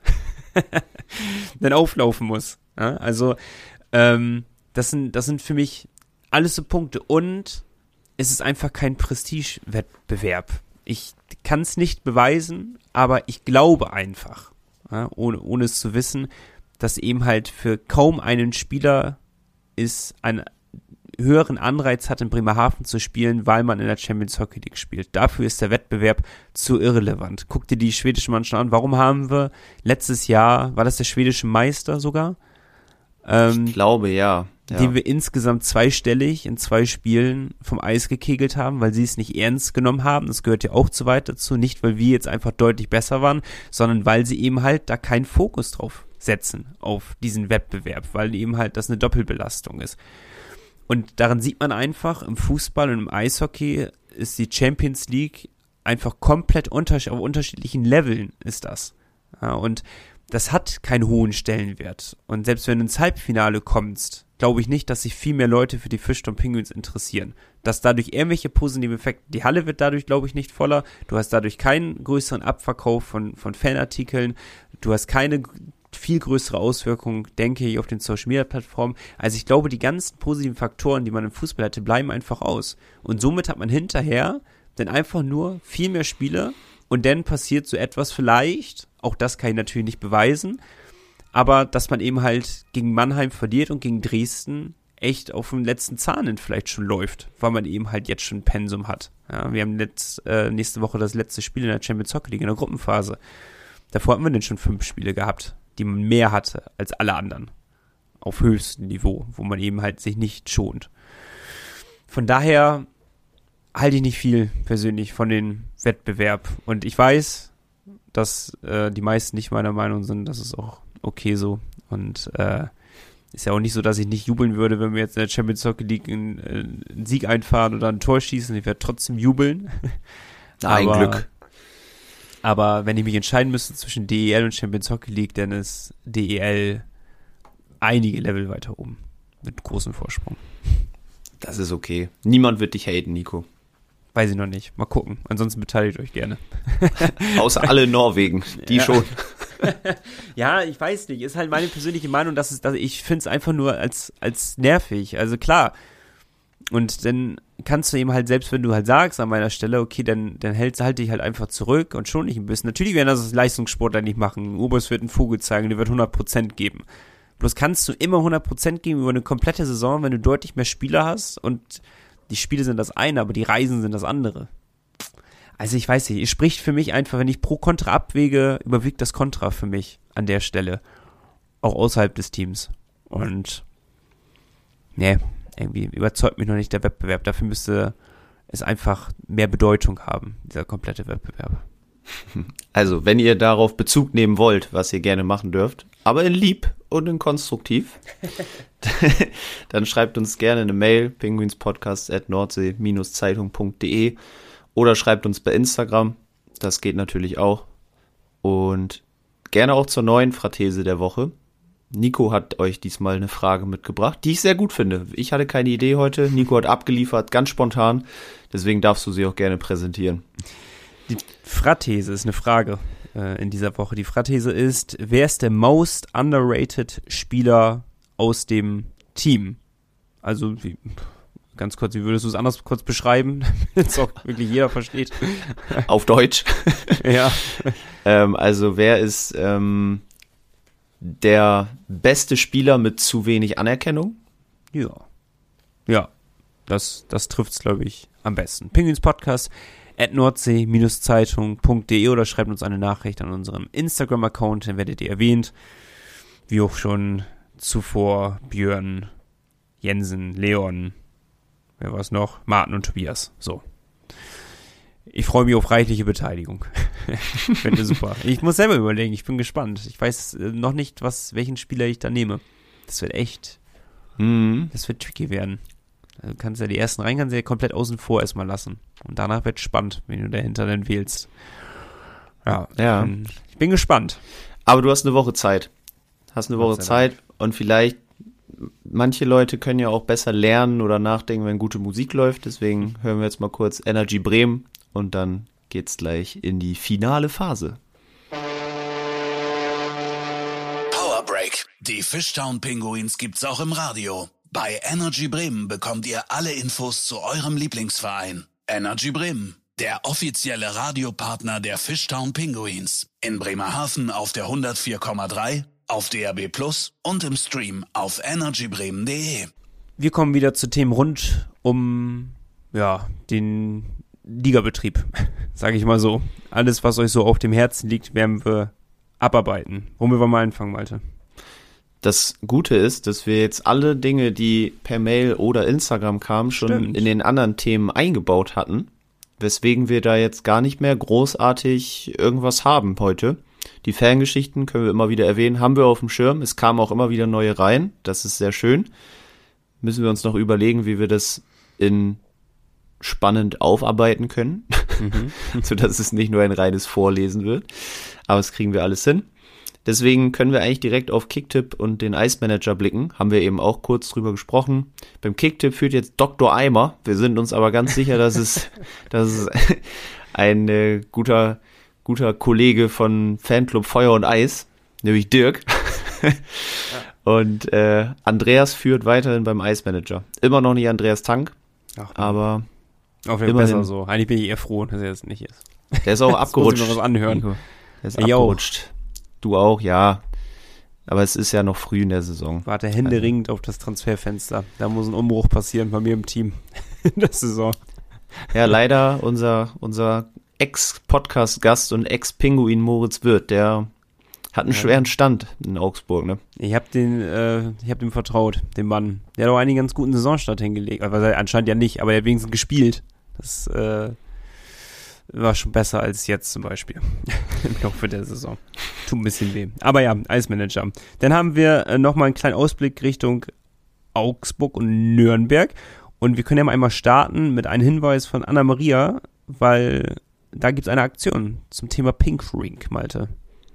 dann auflaufen muss. Ja, also ähm, das sind, das sind für mich alles so Punkte und es ist einfach kein Prestigewettbewerb. Ich kann es nicht beweisen, aber ich glaube einfach. ja, ohne, ohne es zu wissen, dass eben halt für kaum einen Spieler es einen höheren Anreiz hat, in Bremerhaven zu spielen, weil man in der Champions Hockey League spielt. Dafür ist der Wettbewerb zu irrelevant. Guck dir die schwedische Mannschaft an. Warum haben wir letztes Jahr, war das der schwedische Meister sogar? Ähm, ich glaube, ja. ja. Den wir insgesamt zweistellig in zwei Spielen vom Eis gekegelt haben, weil sie es nicht ernst genommen haben. Das gehört ja auch zu weit dazu. Nicht, weil wir jetzt einfach deutlich besser waren, sondern weil sie eben halt da keinen Fokus drauf setzen, auf diesen Wettbewerb, weil eben halt das eine Doppelbelastung ist. Und daran sieht man einfach, im Fußball und im Eishockey ist die Champions League einfach komplett unter, auf unterschiedlichen Leveln ist das. Ja, und das hat keinen hohen Stellenwert. Und selbst wenn du ins Halbfinale kommst, glaube ich nicht, dass sich viel mehr Leute für die Fischtown Penguins interessieren. Dass dadurch irgendwelche positive Effekte, die Halle wird dadurch, glaube ich, nicht voller. Du hast dadurch keinen größeren Abverkauf von, von Fanartikeln. Du hast keine viel größere Auswirkungen, denke ich, auf den Social-Media-Plattformen. Also ich glaube, die ganzen positiven Faktoren, die man im Fußball hatte, bleiben einfach aus. Und somit hat man hinterher dann einfach nur viel mehr Spiele und dann passiert so etwas vielleicht, auch das kann ich natürlich nicht beweisen, aber dass man eben halt gegen Mannheim verliert und gegen Dresden echt auf dem letzten Zahn vielleicht schon läuft, weil man eben halt jetzt schon Pensum hat. Ja, wir haben letzt, äh, nächste Woche das letzte Spiel in der Champions Hockey League in der Gruppenphase. Davor hatten wir denn schon fünf Spiele gehabt, die man mehr hatte als alle anderen. Auf höchstem Niveau, wo man eben halt sich nicht schont. Von daher halte ich nicht viel persönlich von dem Wettbewerb. Und ich weiß, dass äh, die meisten nicht meiner Meinung sind. Das ist auch okay so. Und äh, ist ja auch nicht so, dass ich nicht jubeln würde, wenn wir jetzt in der Champions Hockey League einen, äh, einen Sieg einfahren oder ein Tor schießen. Ich werde trotzdem jubeln. Ein aber, Glück. Aber wenn ich mich entscheiden müsste zwischen D E L und Champions Hockey League, dann ist D E L einige Level weiter oben. Mit großem Vorsprung. Das ist okay. Niemand wird dich haten, Nico. Weiß ich noch nicht. Mal gucken. Ansonsten beteiligt euch gerne. Außer alle in Norwegen. Die ja. schon. Ja, ich weiß nicht. Ist halt meine persönliche Meinung, dass es, dass ich finde es einfach nur als, als nervig. Also klar. Und dann kannst du eben halt, selbst wenn du halt sagst an meiner Stelle, okay, dann, dann hältst halt dich halt einfach zurück und schon nicht ein bisschen. Natürlich werden das Leistungssportler nicht machen. Ubers wird einen Vogel zeigen, der wird hundert Prozent geben. Bloß kannst du immer hundert Prozent geben über eine komplette Saison, wenn du deutlich mehr Spieler hast und die Spiele sind das eine, aber die Reisen sind das andere. Also ich weiß nicht, es spricht für mich einfach, wenn ich pro Kontra abwäge, überwiegt das Kontra für mich an der Stelle. Auch außerhalb des Teams. Und ne, irgendwie überzeugt mich noch nicht der Wettbewerb. Dafür müsste es einfach mehr Bedeutung haben, dieser komplette Wettbewerb. Also, wenn ihr darauf Bezug nehmen wollt, was ihr gerne machen dürft, aber in lieb und in konstruktiv, dann schreibt uns gerne eine Mail, penguinspodcast at nordsee zeitung punkt de oder schreibt uns bei Instagram, das geht natürlich auch. Und gerne auch zur neuen Fratese der Woche. Nico hat euch diesmal eine Frage mitgebracht, die ich sehr gut finde. Ich hatte keine Idee heute, Nico hat abgeliefert, ganz spontan, deswegen darfst du sie auch gerne präsentieren. Die Fratese ist eine Frage äh, in dieser Woche. Die Fratese ist, wer ist der most underrated Spieler aus dem Team? Also, wie, ganz kurz, wie würdest du es anders kurz beschreiben, damit es auch wirklich jeder versteht? Auf Deutsch. Ja. ähm, also, wer ist ähm, der beste Spieler mit zu wenig Anerkennung? Ja. Ja, das, das trifft es, glaube ich, am besten. Penguins Podcast at nordsee zeitung punkt de oder schreibt uns eine Nachricht an unserem Instagram-Account, dann werdet ihr erwähnt. Wie auch schon zuvor Björn, Jensen, Leon, wer war es noch? Martin und Tobias. So. Ich freue mich auf reichliche Beteiligung. Finde super. Ich muss selber überlegen, ich bin gespannt. Ich weiß noch nicht, was, welchen Spieler ich da nehme. Das wird echt, Mhm. das wird tricky werden. Du kannst ja die ersten rein, kannst ja komplett außen vor erstmal lassen. Und danach wird es spannend, wenn du dahinter dann wählst. Ja, Ja. Ich, bin, ich bin gespannt. Aber du hast eine Woche Zeit. Hast eine Woche Gott sei Zeit und vielleicht, manche Leute können ja auch besser lernen oder nachdenken, wenn gute Musik läuft. Deswegen hören wir jetzt mal kurz Energy Bremen und dann geht's gleich in die finale Phase. Power Break. Die Fishtown Penguins gibt's auch im Radio. Bei Energy Bremen bekommt ihr alle Infos zu eurem Lieblingsverein. Energy Bremen der offizielle Radiopartner der Fishtown Pinguins. In Bremerhaven auf der hundertvier Komma drei, auf D A B Plus und im Stream auf energy bremen punkt de. Wir kommen wieder zu Themen rund um ja, den Ligabetrieb, sage ich mal so. Alles, was euch so auf dem Herzen liegt, werden wir abarbeiten. Womit wir mal anfangen, Malte? Das Gute ist, dass wir jetzt alle Dinge, die per Mail oder Instagram kamen, schon Stimmt. in den anderen Themen eingebaut hatten, weswegen wir da jetzt gar nicht mehr großartig irgendwas haben heute. Die Fangeschichten können wir immer wieder erwähnen, haben wir auf dem Schirm. Es kamen auch immer wieder neue rein, das ist sehr schön. Müssen wir uns noch überlegen, wie wir das in spannend aufarbeiten können, mhm. sodass es nicht nur ein reines Vorlesen wird. Aber das kriegen wir alles hin. Deswegen können wir eigentlich direkt auf Kicktipp und den Ice Manager blicken. Haben wir eben auch kurz drüber gesprochen. Beim Kicktipp führt jetzt Doktor Eimer. Wir sind uns aber ganz sicher, dass es, dass es ein äh, guter, guter Kollege von Fanclub Feuer und Eis, nämlich Dirk. Ja. Und äh, Andreas führt weiterhin beim Ice Manager. Immer noch nicht Andreas Tank, Ach, aber auch immerhin besser so. Eigentlich bin ich eher froh, dass er jetzt nicht ist. Der ist auch abgerutscht. Muss ich noch was anhören. Nico. Der ist Ey, abgerutscht. Du auch, ja. Aber es ist ja noch früh in der Saison. Warte händeringend auf das Transferfenster. Da muss ein Umbruch passieren bei mir im Team in der Saison. Ja, leider unser, unser Ex-Podcast-Gast und Ex-Pinguin Moritz Wirth, der hat einen ja. schweren Stand in Augsburg, ne? Ich hab den, äh, ich hab dem vertraut, dem Mann. Der hat auch einen ganz guten Saisonstart hingelegt. Also anscheinend ja nicht, aber er hat wenigstens gespielt. Das äh, war schon besser als jetzt zum Beispiel. Im Laufe der Saison. Tut ein bisschen weh. Aber ja, Ice Manager. Dann haben wir äh, nochmal einen kleinen Ausblick Richtung Augsburg und Nürnberg. Und wir können ja mal einmal starten mit einem Hinweis von Anna-Maria, weil da gibt's eine Aktion zum Thema Pink Ring, Malte.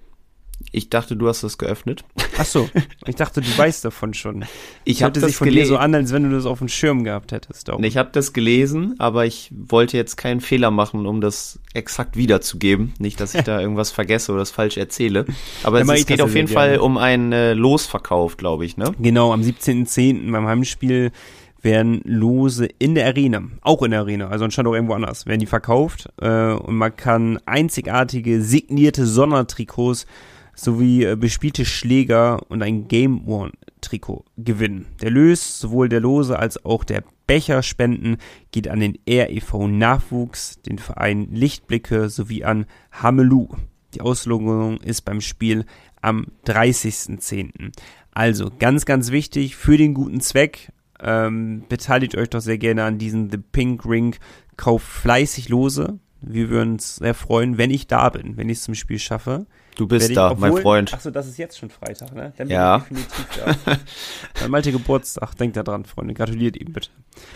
Ich dachte, du hast das geöffnet. Ach so, ich dachte, du weißt davon schon. Ich habe das sich von gele- dir so an, als wenn du das auf dem Schirm gehabt hättest. Ich habe das gelesen, aber ich wollte jetzt keinen Fehler machen, um das exakt wiederzugeben. Nicht, dass ich da irgendwas vergesse oder das falsch erzähle. Aber es, es geht auf jeden Fall um einen äh, Losverkauf, glaube ich, ne? Genau, am siebzehnten zehnten beim Heimspiel werden Lose in der Arena, auch in der Arena, also anscheinend auch irgendwo anders, werden die verkauft äh, und man kann einzigartige signierte Sondertrikots sowie äh, bespielte Schläger und ein Game One Trikot gewinnen. Der Lös, sowohl der Lose als auch der Becherspenden geht an den R E V Nachwuchs, den Verein Lichtblicke sowie an Hamelu. Die Auslosung ist beim Spiel am dreißigsten zehnten Also ganz, ganz wichtig für den guten Zweck. Ähm, beteiligt euch doch sehr gerne an diesem The Pink Ring. Kauft fleißig Lose. Wir würden uns sehr freuen, wenn ich da bin, wenn ich es zum Spiel schaffe. Du bist ich, da, obwohl, mein Freund. Achso, das ist jetzt schon Freitag, ne? Dann bin ja. ich definitiv da. Mein Malte Geburtstag, denkt da dran, Freunde. Gratuliert ihm bitte.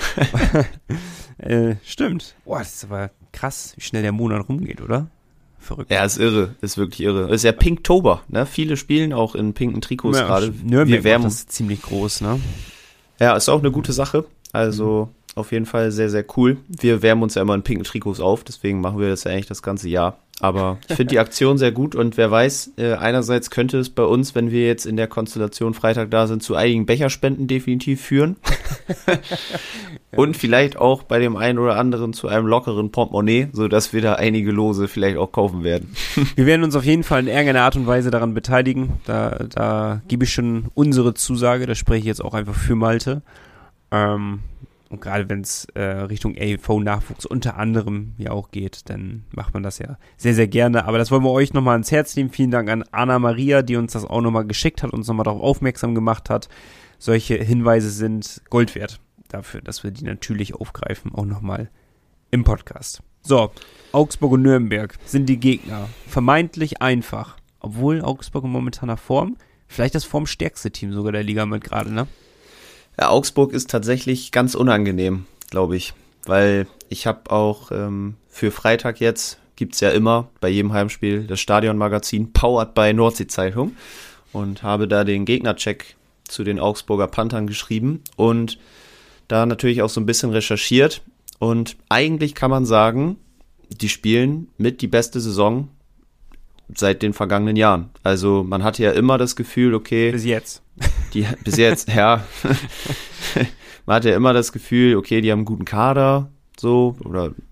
äh, stimmt. Boah, das ist aber krass, wie schnell der Monat rumgeht, oder? Verrückt. Ja, ist irre, ist wirklich irre. Ist ja Pinktober, ne? Viele spielen auch in pinken Trikots ja, gerade. Nürnberg macht das ziemlich groß, ne? Ja, ist auch eine gute Sache. Also mhm. auf jeden Fall sehr, sehr cool. Wir wärmen uns ja immer in pinken Trikots auf, deswegen machen wir das ja eigentlich das ganze Jahr. Aber ich finde die Aktion sehr gut und wer weiß, äh, einerseits könnte es bei uns, wenn wir jetzt in der Konstellation Freitag da sind, zu einigen Becherspenden definitiv führen. Und vielleicht auch bei dem einen oder anderen zu einem lockeren Portemonnaie, sodass wir da einige Lose vielleicht auch kaufen werden. Wir werden uns auf jeden Fall in irgendeiner Art und Weise daran beteiligen. Da, da gebe ich schon unsere Zusage, da spreche ich jetzt auch einfach für Malte. Ähm, und gerade wenn es äh, Richtung R E V-Nachwuchs unter anderem ja auch geht, dann macht man das ja sehr, sehr gerne. Aber das wollen wir euch nochmal ans Herz nehmen. Vielen Dank an Anna-Maria, die uns das auch nochmal geschickt hat, uns nochmal darauf aufmerksam gemacht hat. Solche Hinweise sind Gold wert dafür, dass wir die natürlich aufgreifen, auch nochmal im Podcast. So, Augsburg und Nürnberg sind die Gegner. Vermeintlich einfach, obwohl Augsburg in momentaner Form, vielleicht das formstärkste Team sogar der Liga mit gerade, ne? Ja, Augsburg ist tatsächlich ganz unangenehm, glaube ich, weil ich habe auch ähm, für Freitag jetzt, gibt's ja immer bei jedem Heimspiel das Stadionmagazin powered by Nordsee-Zeitung und habe da den Gegnercheck zu den Augsburger Panthern geschrieben und da natürlich auch so ein bisschen recherchiert und eigentlich kann man sagen, die spielen mit die beste Saison seit den vergangenen Jahren. Also man hatte ja immer das Gefühl, okay. Bis jetzt. Die, bis jetzt, ja. Man hatte ja immer das Gefühl, okay, die haben einen guten Kader, so, oder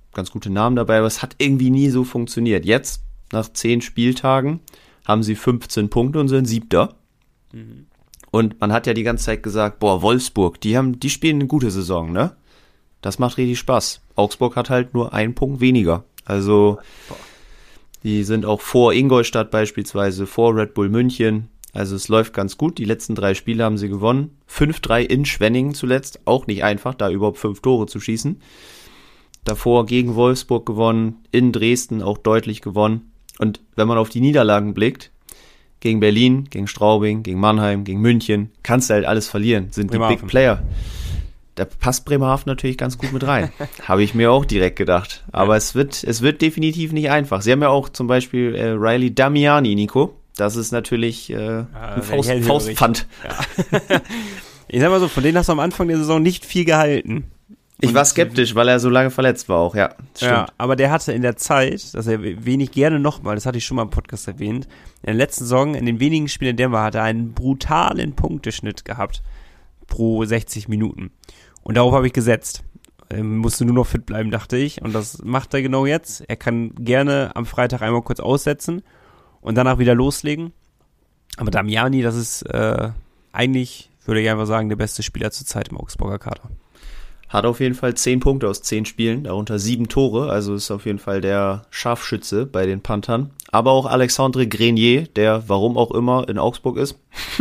ganz gute Namen dabei, aber es hat irgendwie nie so funktioniert. Jetzt, nach zehn Spieltagen, haben sie fünfzehn Punkte und sind Siebter. Mhm. Und man hat ja die ganze Zeit gesagt, boah, Wolfsburg, die haben, die spielen eine gute Saison, ne? Das macht richtig Spaß. Augsburg hat halt nur einen Punkt weniger. Also, die sind auch vor Ingolstadt beispielsweise, vor Red Bull München. Also es läuft ganz gut. Die letzten drei Spiele haben sie gewonnen. fünf drei in Schwenningen zuletzt. Auch nicht einfach, da überhaupt fünf Tore zu schießen. Davor gegen Wolfsburg gewonnen. In Dresden auch deutlich gewonnen. Und wenn man auf die Niederlagen blickt, gegen Berlin, gegen Straubing, gegen Mannheim, gegen München, kannst du halt alles verlieren. Sind die Big Player. Da passt Bremerhaven natürlich ganz gut mit rein. Habe ich mir auch direkt gedacht. Aber ja. es wird es wird definitiv nicht einfach. Sie haben ja auch zum Beispiel äh, Riley Damiani, Nico. Das ist natürlich äh, ja, ein Faust, Faustpfand. Ja. Ich sag mal so, von denen hast du am Anfang der Saison nicht viel gehalten. Ich war skeptisch, weil er so lange verletzt war auch, ja. Stimmt. Ja, aber der hatte in der Zeit, dass er wenig gerne nochmal, das hatte ich schon mal im Podcast erwähnt, in der letzten Saison, in den wenigen Spielen, in denen er hat er einen brutalen Punkteschnitt gehabt pro sechzig Minuten. Und darauf habe ich gesetzt. Er musste nur noch fit bleiben, dachte ich. Und das macht er genau jetzt. Er kann gerne am Freitag einmal kurz aussetzen und danach wieder loslegen. Aber Damiani, das ist äh, eigentlich, würde ich einfach sagen, der beste Spieler zurzeit im Augsburger Kader. Hat auf jeden Fall zehn Punkte aus zehn Spielen, darunter sieben Tore. Also ist auf jeden Fall der Scharfschütze bei den Panthern. Aber auch Alexandre Grenier, der warum auch immer in Augsburg ist,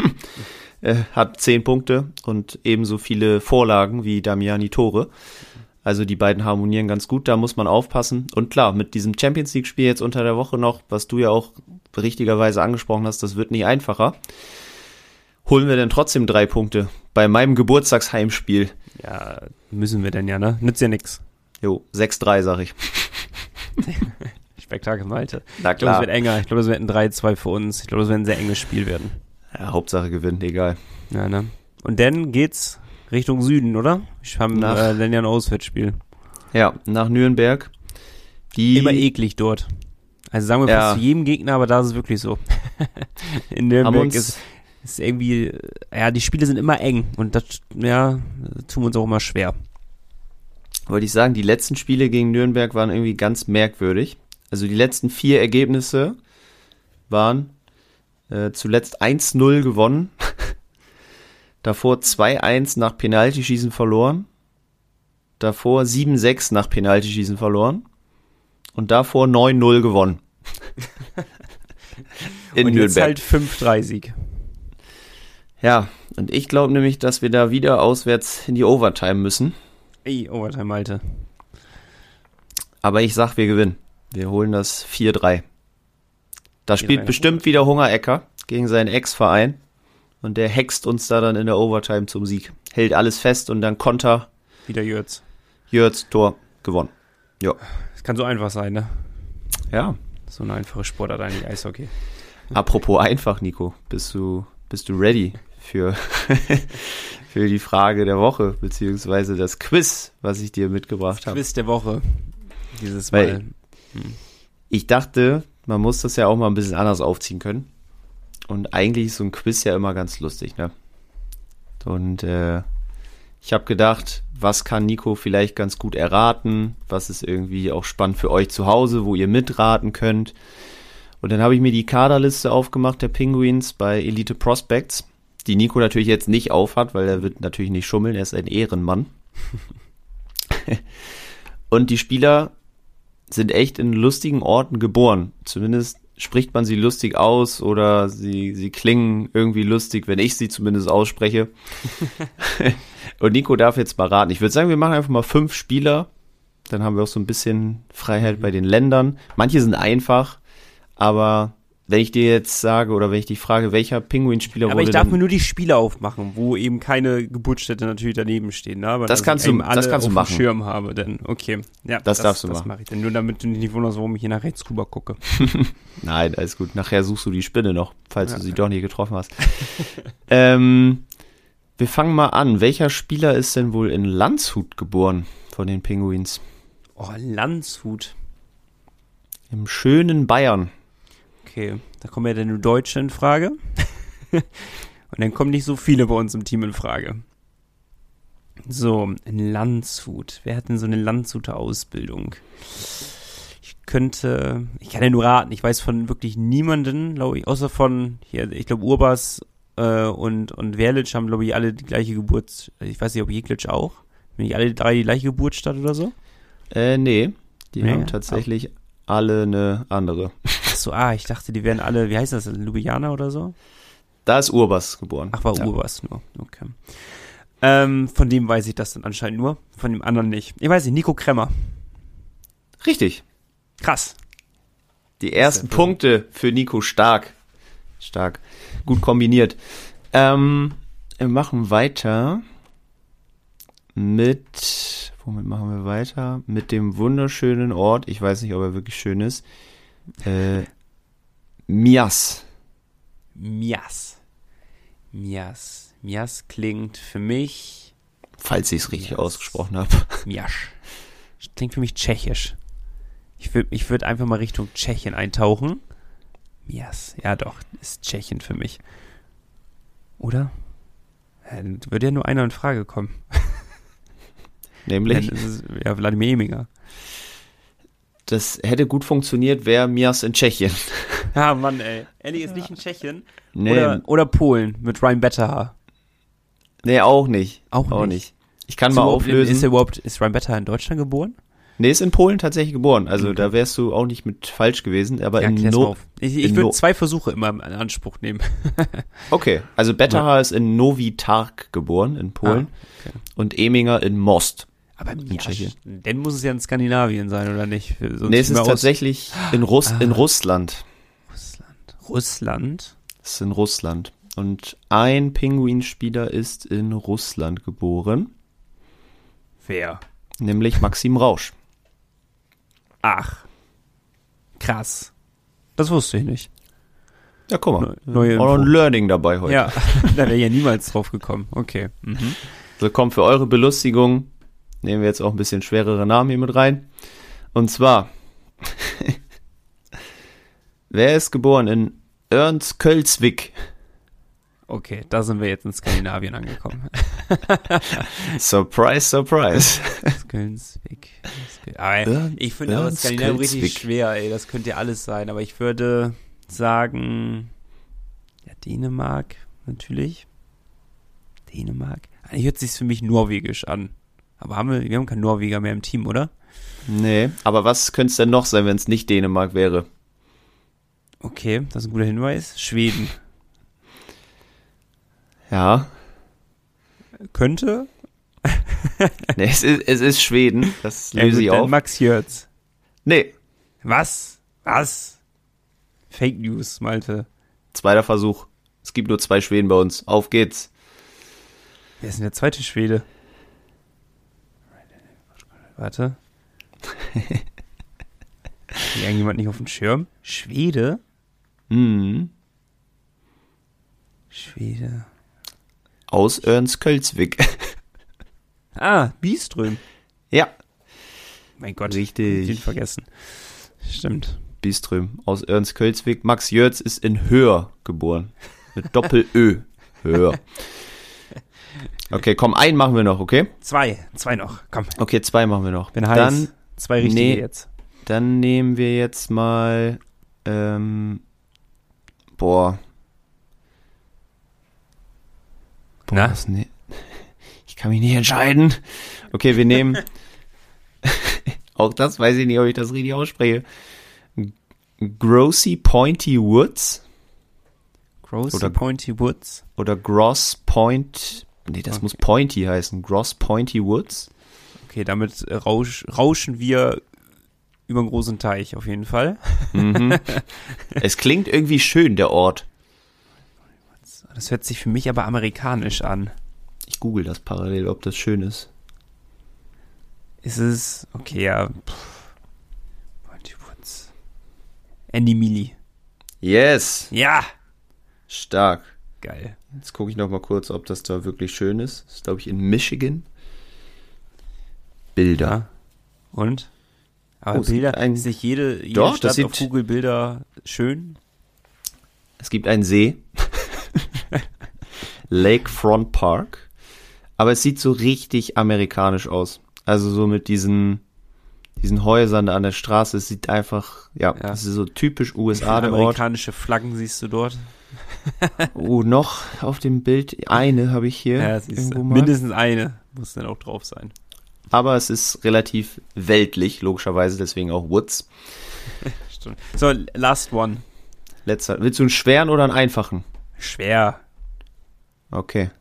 hat zehn Punkte und ebenso viele Vorlagen wie Damiani Tore. Also die beiden harmonieren ganz gut, da muss man aufpassen. Und klar, mit diesem Champions-League-Spiel jetzt unter der Woche noch, was du ja auch richtigerweise angesprochen hast, das wird nicht einfacher. Holen wir denn trotzdem drei Punkte bei meinem Geburtstagsheimspiel? Ja, müssen wir denn ja, ne? Nützt ja nix. Jo, sechs drei, sag ich. Spektakel Malte. Na klar. Ich glaube, es wird enger. Ich glaube, es wird ein drei zwei für uns. Ich glaube, es wird ein sehr enges Spiel werden. Ja, Hauptsache gewinnen, egal. Ja, ne? Und dann geht's Richtung Süden, oder? Ich habe äh, dann ja ein Auswärtsspiel. Ja, nach Nürnberg. Die Immer eklig dort. Also sagen wir ja. fast zu jedem Gegner, aber da ist es wirklich so. In Nürnberg ist, ist irgendwie, ja, die Spiele sind immer eng und das, ja, tun wir uns auch immer schwer. Wollte ich sagen, die letzten Spiele gegen Nürnberg waren irgendwie ganz merkwürdig. Also die letzten vier Ergebnisse waren äh, zuletzt eins null gewonnen, davor zwei eins nach Penaltyschießen verloren, davor sieben sechs nach Penaltyschießen verloren und davor neun null gewonnen. In und Nürnberg. Jetzt halt fünf drei Sieg. Ja, und ich glaube nämlich, dass wir da wieder auswärts in die Overtime müssen. Ey, Overtime, Malte. Aber ich sag, wir gewinnen. Wir holen das vier drei. Da spielt bestimmt wieder Hungerecker gegen seinen Ex-Verein. Und der hext uns da dann in der Overtime zum Sieg. Hält alles fest und dann Konter. Wieder Jürz. Jürz, Tor, gewonnen. Ja. Das kann so einfach sein, ne? Ja. So eine einfache Sportart eigentlich, Eishockey. Apropos einfach, Nico. Bist du, bist du ready für, für die Frage der Woche, beziehungsweise das Quiz, was ich dir mitgebracht habe? Quiz der Woche. Dieses Weil Mal. Hm. Ich dachte, man muss das ja auch mal ein bisschen anders aufziehen können. Und eigentlich ist so ein Quiz ja immer ganz lustig, ne? Und äh, ich habe gedacht, was kann Nico vielleicht ganz gut erraten? Was ist irgendwie auch spannend für euch zu Hause, wo ihr mitraten könnt? Und dann habe ich mir die Kaderliste aufgemacht der Penguins bei Elite Prospects, die Nico natürlich jetzt nicht aufhat, weil er wird natürlich nicht schummeln, er ist ein Ehrenmann. Und die Spieler sind echt in lustigen Orten geboren. Zumindest spricht man sie lustig aus oder sie, sie klingen irgendwie lustig, wenn ich sie zumindest ausspreche. Und Nico darf jetzt mal raten. Ich würde sagen, wir machen einfach mal fünf Spieler. Dann haben wir auch so ein bisschen Freiheit bei den Ländern. Manche sind einfach, aber wenn ich dir jetzt sage oder wenn ich dich frage, welcher Pinguinspieler wurde... Aber ich darf mir nur die Spiele aufmachen, wo eben keine Geburtsstätte natürlich daneben stehen. Ne? Aber das kannst du, das kannst du machen. Auf dem Schirm habe, denn okay. Ja, das, das darfst du das machen. Mache ich denn nur, damit du nicht wunderst, warum ich hier nach rechts rüber gucke. Nein, alles gut. Nachher suchst du die Spinne noch, falls ja, du sie ja. doch nie getroffen hast. ähm, wir fangen mal an. Welcher Spieler ist denn wohl in Landshut geboren von den Penguins? Oh, Landshut. Im schönen Bayern. Okay, da kommen ja dann nur Deutsche in Frage. Und dann kommen nicht so viele bei uns im Team in Frage. So, in Landshut. Wer hat denn so eine Landshuter Ausbildung? Ich könnte, ich kann ja nur raten, ich weiß von wirklich niemanden, glaube ich, außer von, hier, ich glaube Urbas äh, und, und Werlitsch haben, glaube ich, alle die gleiche Geburt, ich weiß nicht, ob Jeglitsch auch, wenn nicht alle drei die gleiche Geburtsstadt oder so? Äh, nee, die Nee, haben tatsächlich alle eine andere. Achso, ah, ich dachte, die wären alle, wie heißt das, Ljubljana oder so? Da ist Urbas geboren. Ach, war Ja. Urbas nur, okay. Ähm, von dem weiß ich das dann anscheinend nur, von dem anderen nicht. Ich weiß nicht, Nico Kremmer. Richtig. Krass. Die ersten Punkte für Nico stark. Stark. Gut kombiniert. Ähm, wir machen weiter mit, womit machen wir weiter? Mit dem wunderschönen Ort, ich weiß nicht, ob er wirklich schön ist, äh, Mias. Mias. Mias. Mias klingt für mich, Falls ich es richtig Mias. ausgesprochen habe. Miasch. Klingt für mich tschechisch. Ich würde ich würd einfach mal Richtung Tschechien eintauchen. Mias. Ja doch, ist Tschechien für mich. Oder? Ja, dann würde ja nur einer in Frage kommen. Nämlich, Dann ist es, ja, Wladimir Eminger. das hätte gut funktioniert, wäre Mias in Tschechien. Ah, Mann, ey. Ellie ist nicht in Tschechien. Nee, Oder, oder Polen mit Ryan Betterhaar. nee auch nicht. Auch Auch nicht. nicht. Ich kann Ist mal überhaupt- auflösen. Ist er überhaupt, ist Ryan Betterhaar in Deutschland geboren? Nee, ist in Polen tatsächlich geboren. Also Okay. da wärst du auch nicht mit falsch gewesen. Aber Ja, in klär's mal no auf. Ich, in ich würde No- zwei Versuche immer in Anspruch nehmen. Okay, also Betterhaar ist in Novi Targ geboren, in Polen. Ah, okay. Und Eminger in Most. Aber In ja, Tschechien. dann muss es ja in Skandinavien sein, oder nicht? Sonst Nee, es sind wir ist aus tatsächlich in, Russ Ah. in Russland. Russland. Russland? Es ist in Russland. Und ein Pinguinspieler ist in Russland geboren, Wer? nämlich Maxim Rausch. Ach. Krass. Das wusste ich nicht. Ja, guck mal. Neue Auch noch ein Info. Learning dabei heute. Ja, da wäre ich ja niemals drauf gekommen. Okay. Mhm. So, kommt für eure Belustigung, nehmen wir jetzt auch ein bisschen schwerere Namen hier mit rein. Und zwar, wer ist geboren in Ernst-Kölzwick? Okay, da sind wir jetzt in Skandinavien angekommen. Surprise, surprise. Skölnsvik. Aber Ernst- ich finde aber Ernst Skandinavien richtig Kölzwick. schwer, ey. Das könnte ja alles sein. Aber ich würde sagen, ja, Dänemark, natürlich. Dänemark. Eigentlich hört sich für mich norwegisch an. Aber haben wir, wir haben keinen Norweger mehr im Team, oder? Nee, aber was könnte es denn noch sein, wenn es nicht Dänemark wäre? Okay, das ist ein guter Hinweis. Schweden. Ja, Könnte. nee, es ist, es ist Schweden, das Ja, löse gut, ich dann auf. Max Jörz. Nee, Was? Was? Fake News, Malte. zweiter Versuch. Es gibt nur zwei Schweden bei uns. Auf geht's. Wer ist denn der zweite Schwede? Warte. Hat irgendjemand nicht auf dem Schirm? Schwede? Mhm. Schwede. Aus Ernst-Kölzwick. Ah, Bieström. Ja, Mein Gott. Richtig. Ich hab ihn vergessen. Stimmt. Bieström aus Ernst-Kölzwick. Max Jörz ist in Höör geboren. Mit Doppel-Ö. Höör. Okay, komm, einen machen wir noch, okay? Zwei. Zwei noch. Komm. Okay, zwei machen wir noch. Bin heiß. Dann, Zwei richtige nee. jetzt. dann nehmen wir jetzt mal, ähm, boah. Boah, Na? was ne- ich kann mich nicht entscheiden. Okay, wir nehmen, auch das weiß ich nicht, ob ich das richtig ausspreche. Grossy Pointy Woods Grossy Oder- Pointy Woods. oder Gross Point, nee, das Okay. muss Pointy heißen. Gross Pointy Woods. Okay, damit äh, rausch, rauschen wir über einen großen Teich auf jeden Fall. Mhm. Es klingt irgendwie schön, der Ort. Das hört sich für mich aber amerikanisch an. Ich google das parallel, ob das schön ist. Ist es, okay, ja. Pff. Pointy Woods. Andy Mealy. Yes, Ja! stark. Geil. Jetzt gucke ich noch mal kurz, ob das da wirklich schön ist. Das ist, glaube ich, in Michigan. Bilder. Ja. Und? Aber Oh, es gibt Bilder, ein- ist nicht jede, jede Doch, das Stadt auf sieht- Google Bilder schön? Es gibt einen See. Lakefront Park. Aber es sieht so richtig amerikanisch aus. Also so mit diesen, diesen Häusern da an der Straße. Es sieht einfach, ja, Ja. das ist so typisch U S Wie A, viele der Ort. amerikanische Flaggen siehst du dort? Oh, noch auf dem Bild eine habe ich hier Ja, siehst du. irgendwo mal. Mindestens eine muss dann auch drauf sein. Aber es ist relativ weltlich, logischerweise, deswegen auch Woods. Stimmt. So, last one. Letzter. Willst du einen schweren oder einen einfachen? Schwer. Okay.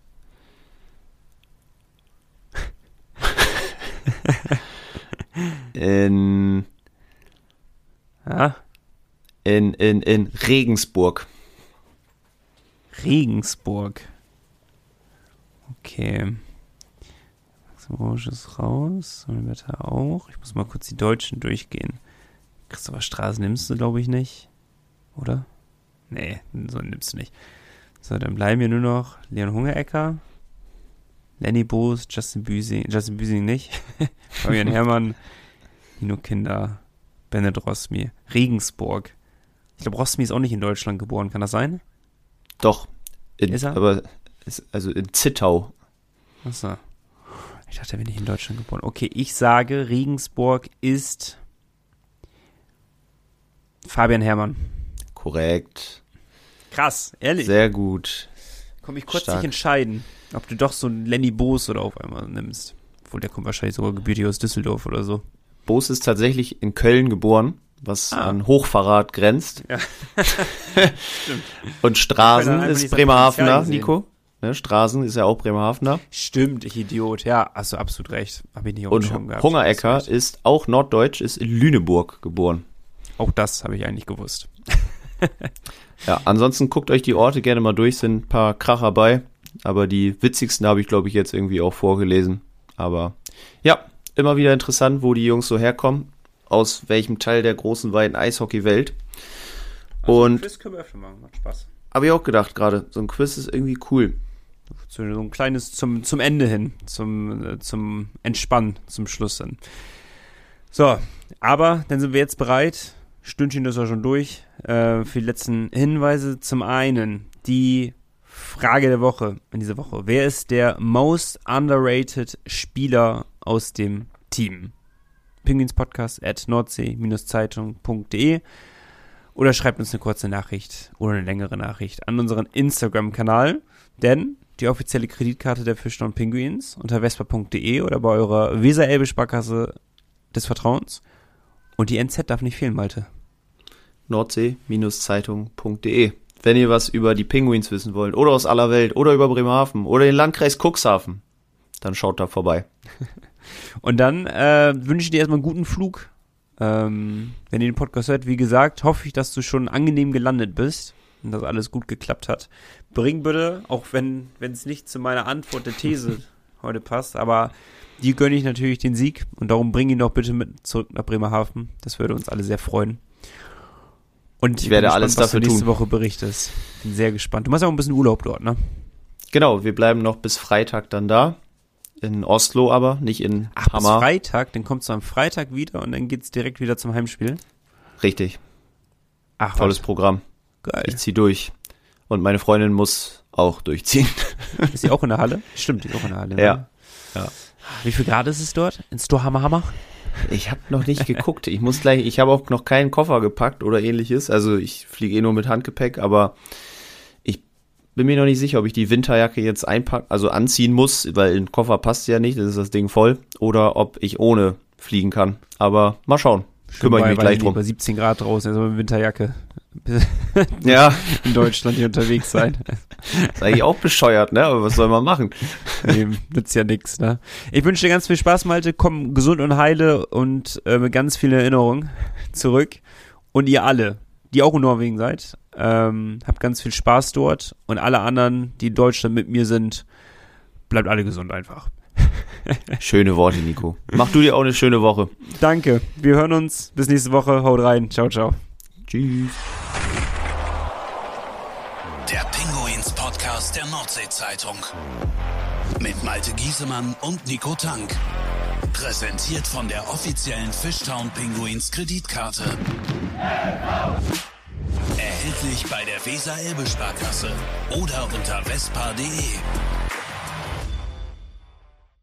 in, Ja? in, in, in Regensburg. Regensburg. Okay. Luxemburg ist raus. Wetter auch. Ich muss mal kurz die Deutschen durchgehen. Christopher Straße nimmst du, glaube ich, nicht. Oder? Nee, so nimmst du nicht. So, dann bleiben wir nur noch Leon Hungerecker, Lenny Boos, Justin Büsing, Justin Büsing nicht, Fabian Herrmann, Nino Kinder, Bennett Rosmi, Regensburg. Ich glaube, Rosmi ist auch nicht in Deutschland geboren, kann das sein? Doch. In, Ist er? Aber ist, also in Zittau. Achso. Ich dachte, er wäre nicht in Deutschland geboren. Okay, ich sage, Regensburg ist Fabian Herrmann. Korrekt. Krass, ehrlich. Sehr gut. Komm ich kurz stark. nicht entscheiden, ob du doch so einen Lenny Boos oder auf einmal nimmst. Obwohl, der kommt wahrscheinlich sogar gebürtig aus Düsseldorf oder so. Boos ist tatsächlich in Köln geboren, was Ah. an Hochverrat grenzt. Ja. Stimmt. Und Kann Straßen man einfach ist nicht sein Bremerhavener, Potenzial sehen. Nico. Ne, Straßen ist ja auch Bremerhavener. Stimmt, ich Idiot. Ja, hast du absolut recht. Hab ich nicht auf dem Und Schirm gehabt. Hungerecker Hast du recht. ist auch norddeutsch, ist in Lüneburg geboren. Auch das habe ich eigentlich gewusst. Ja, ansonsten guckt euch die Orte gerne mal durch, sind ein paar Kracher bei. Aber die witzigsten habe ich, glaube ich, jetzt irgendwie auch vorgelesen. Aber ja, immer wieder interessant, wo die Jungs so herkommen. Aus welchem Teil der großen, weiten Eishockey-Welt. Und Quiz können wir öfter machen, macht Spaß. habe ich auch gedacht gerade, so ein Quiz ist irgendwie cool. So ein kleines zum, zum Ende hin, zum, äh, zum Entspannen, zum Schluss dann. So, aber dann sind wir jetzt bereit. Stündchen ist ja schon durch. Äh, für die letzten Hinweise. Zum einen die Frage der Woche in dieser Woche. Wer ist der most underrated Spieler aus dem Team? Pinguinspodcast at nordsee Zeitung punkt de oder schreibt uns eine kurze Nachricht oder eine längere Nachricht an unseren Instagram-Kanal, denn die offizielle Kreditkarte der Fischtown Pinguins unter vespa punkt de oder bei eurer Weser-Elbe-Sparkasse des Vertrauens. Und die N Z darf nicht fehlen, Malte. nordsee Zeitung punkt de. Wenn ihr was über die Pinguins wissen wollt oder aus aller Welt oder über Bremerhaven oder den Landkreis Cuxhaven, dann schaut da vorbei. Und dann äh, wünsche ich dir erstmal einen guten Flug. Ähm, wenn ihr den Podcast hört, wie gesagt, hoffe ich, dass du schon angenehm gelandet bist und dass alles gut geklappt hat. Bring bitte, auch wenn wenn es nicht zu meiner Antwort der These heute passt, aber dir gönne ich natürlich den Sieg und darum bring ihn doch bitte mit zurück nach Bremerhaven. Das würde uns alle sehr freuen. Und Ich werde bin alles gespannt, was dafür du nächste tun. Woche berichtest. Bin sehr gespannt. Du machst ja auch ein bisschen Urlaub dort, ne? Genau, wir bleiben noch bis Freitag dann da. In Oslo aber, nicht in Ach, bis Hammer. Freitag, dann kommst du am Freitag wieder und dann geht's direkt wieder zum Heimspiel. Richtig, Ach, tolles was? Programm. Geil. Ich zieh durch. Und meine Freundin muss auch durchziehen. Ist die auch in der Halle? Stimmt, die ist auch in der Halle. Ja. Ne? Ja. Wie viel Grad ist es dort? In Storhammer Hammer? Ich habe noch nicht geguckt. Ich muss gleich, ich habe auch noch keinen Koffer gepackt oder ähnliches. Also ich fliege eh nur mit Handgepäck, aber ich bin mir noch nicht sicher, ob ich die Winterjacke jetzt einpacken, also anziehen muss, weil ein Koffer passt ja nicht, das ist das Ding voll, oder ob ich ohne fliegen kann. Aber mal schauen. Kümmere ich mich gleich drum. Bei siebzehn Grad draußen, also mit Winterjacke Ja, in Deutschland hier unterwegs sein. ist eigentlich auch bescheuert, ne? Aber was soll man machen? Nee, nützt ja nix, ne? Ich wünsche dir ganz viel Spaß, Malte. Komm gesund und heile und äh, mit ganz vielen Erinnerungen zurück. Und ihr alle, die auch in Norwegen seid, ähm, habt ganz viel Spaß dort. Und alle anderen, die in Deutschland mit mir sind, bleibt alle gesund einfach. Schöne Worte, Nico. Mach du dir auch eine schöne Woche. Danke. Wir hören uns. Bis nächste Woche. Haut rein. Ciao, ciao. Tschüss. Der Pinguins-Podcast der Nordsee-Zeitung. Mit Malte Giesemann und Nico Tank. Präsentiert von der offiziellen Fishtown Pinguins Kreditkarte. Erhältlich bei der Weser-Elbe-Sparkasse oder unter vespa punkt de.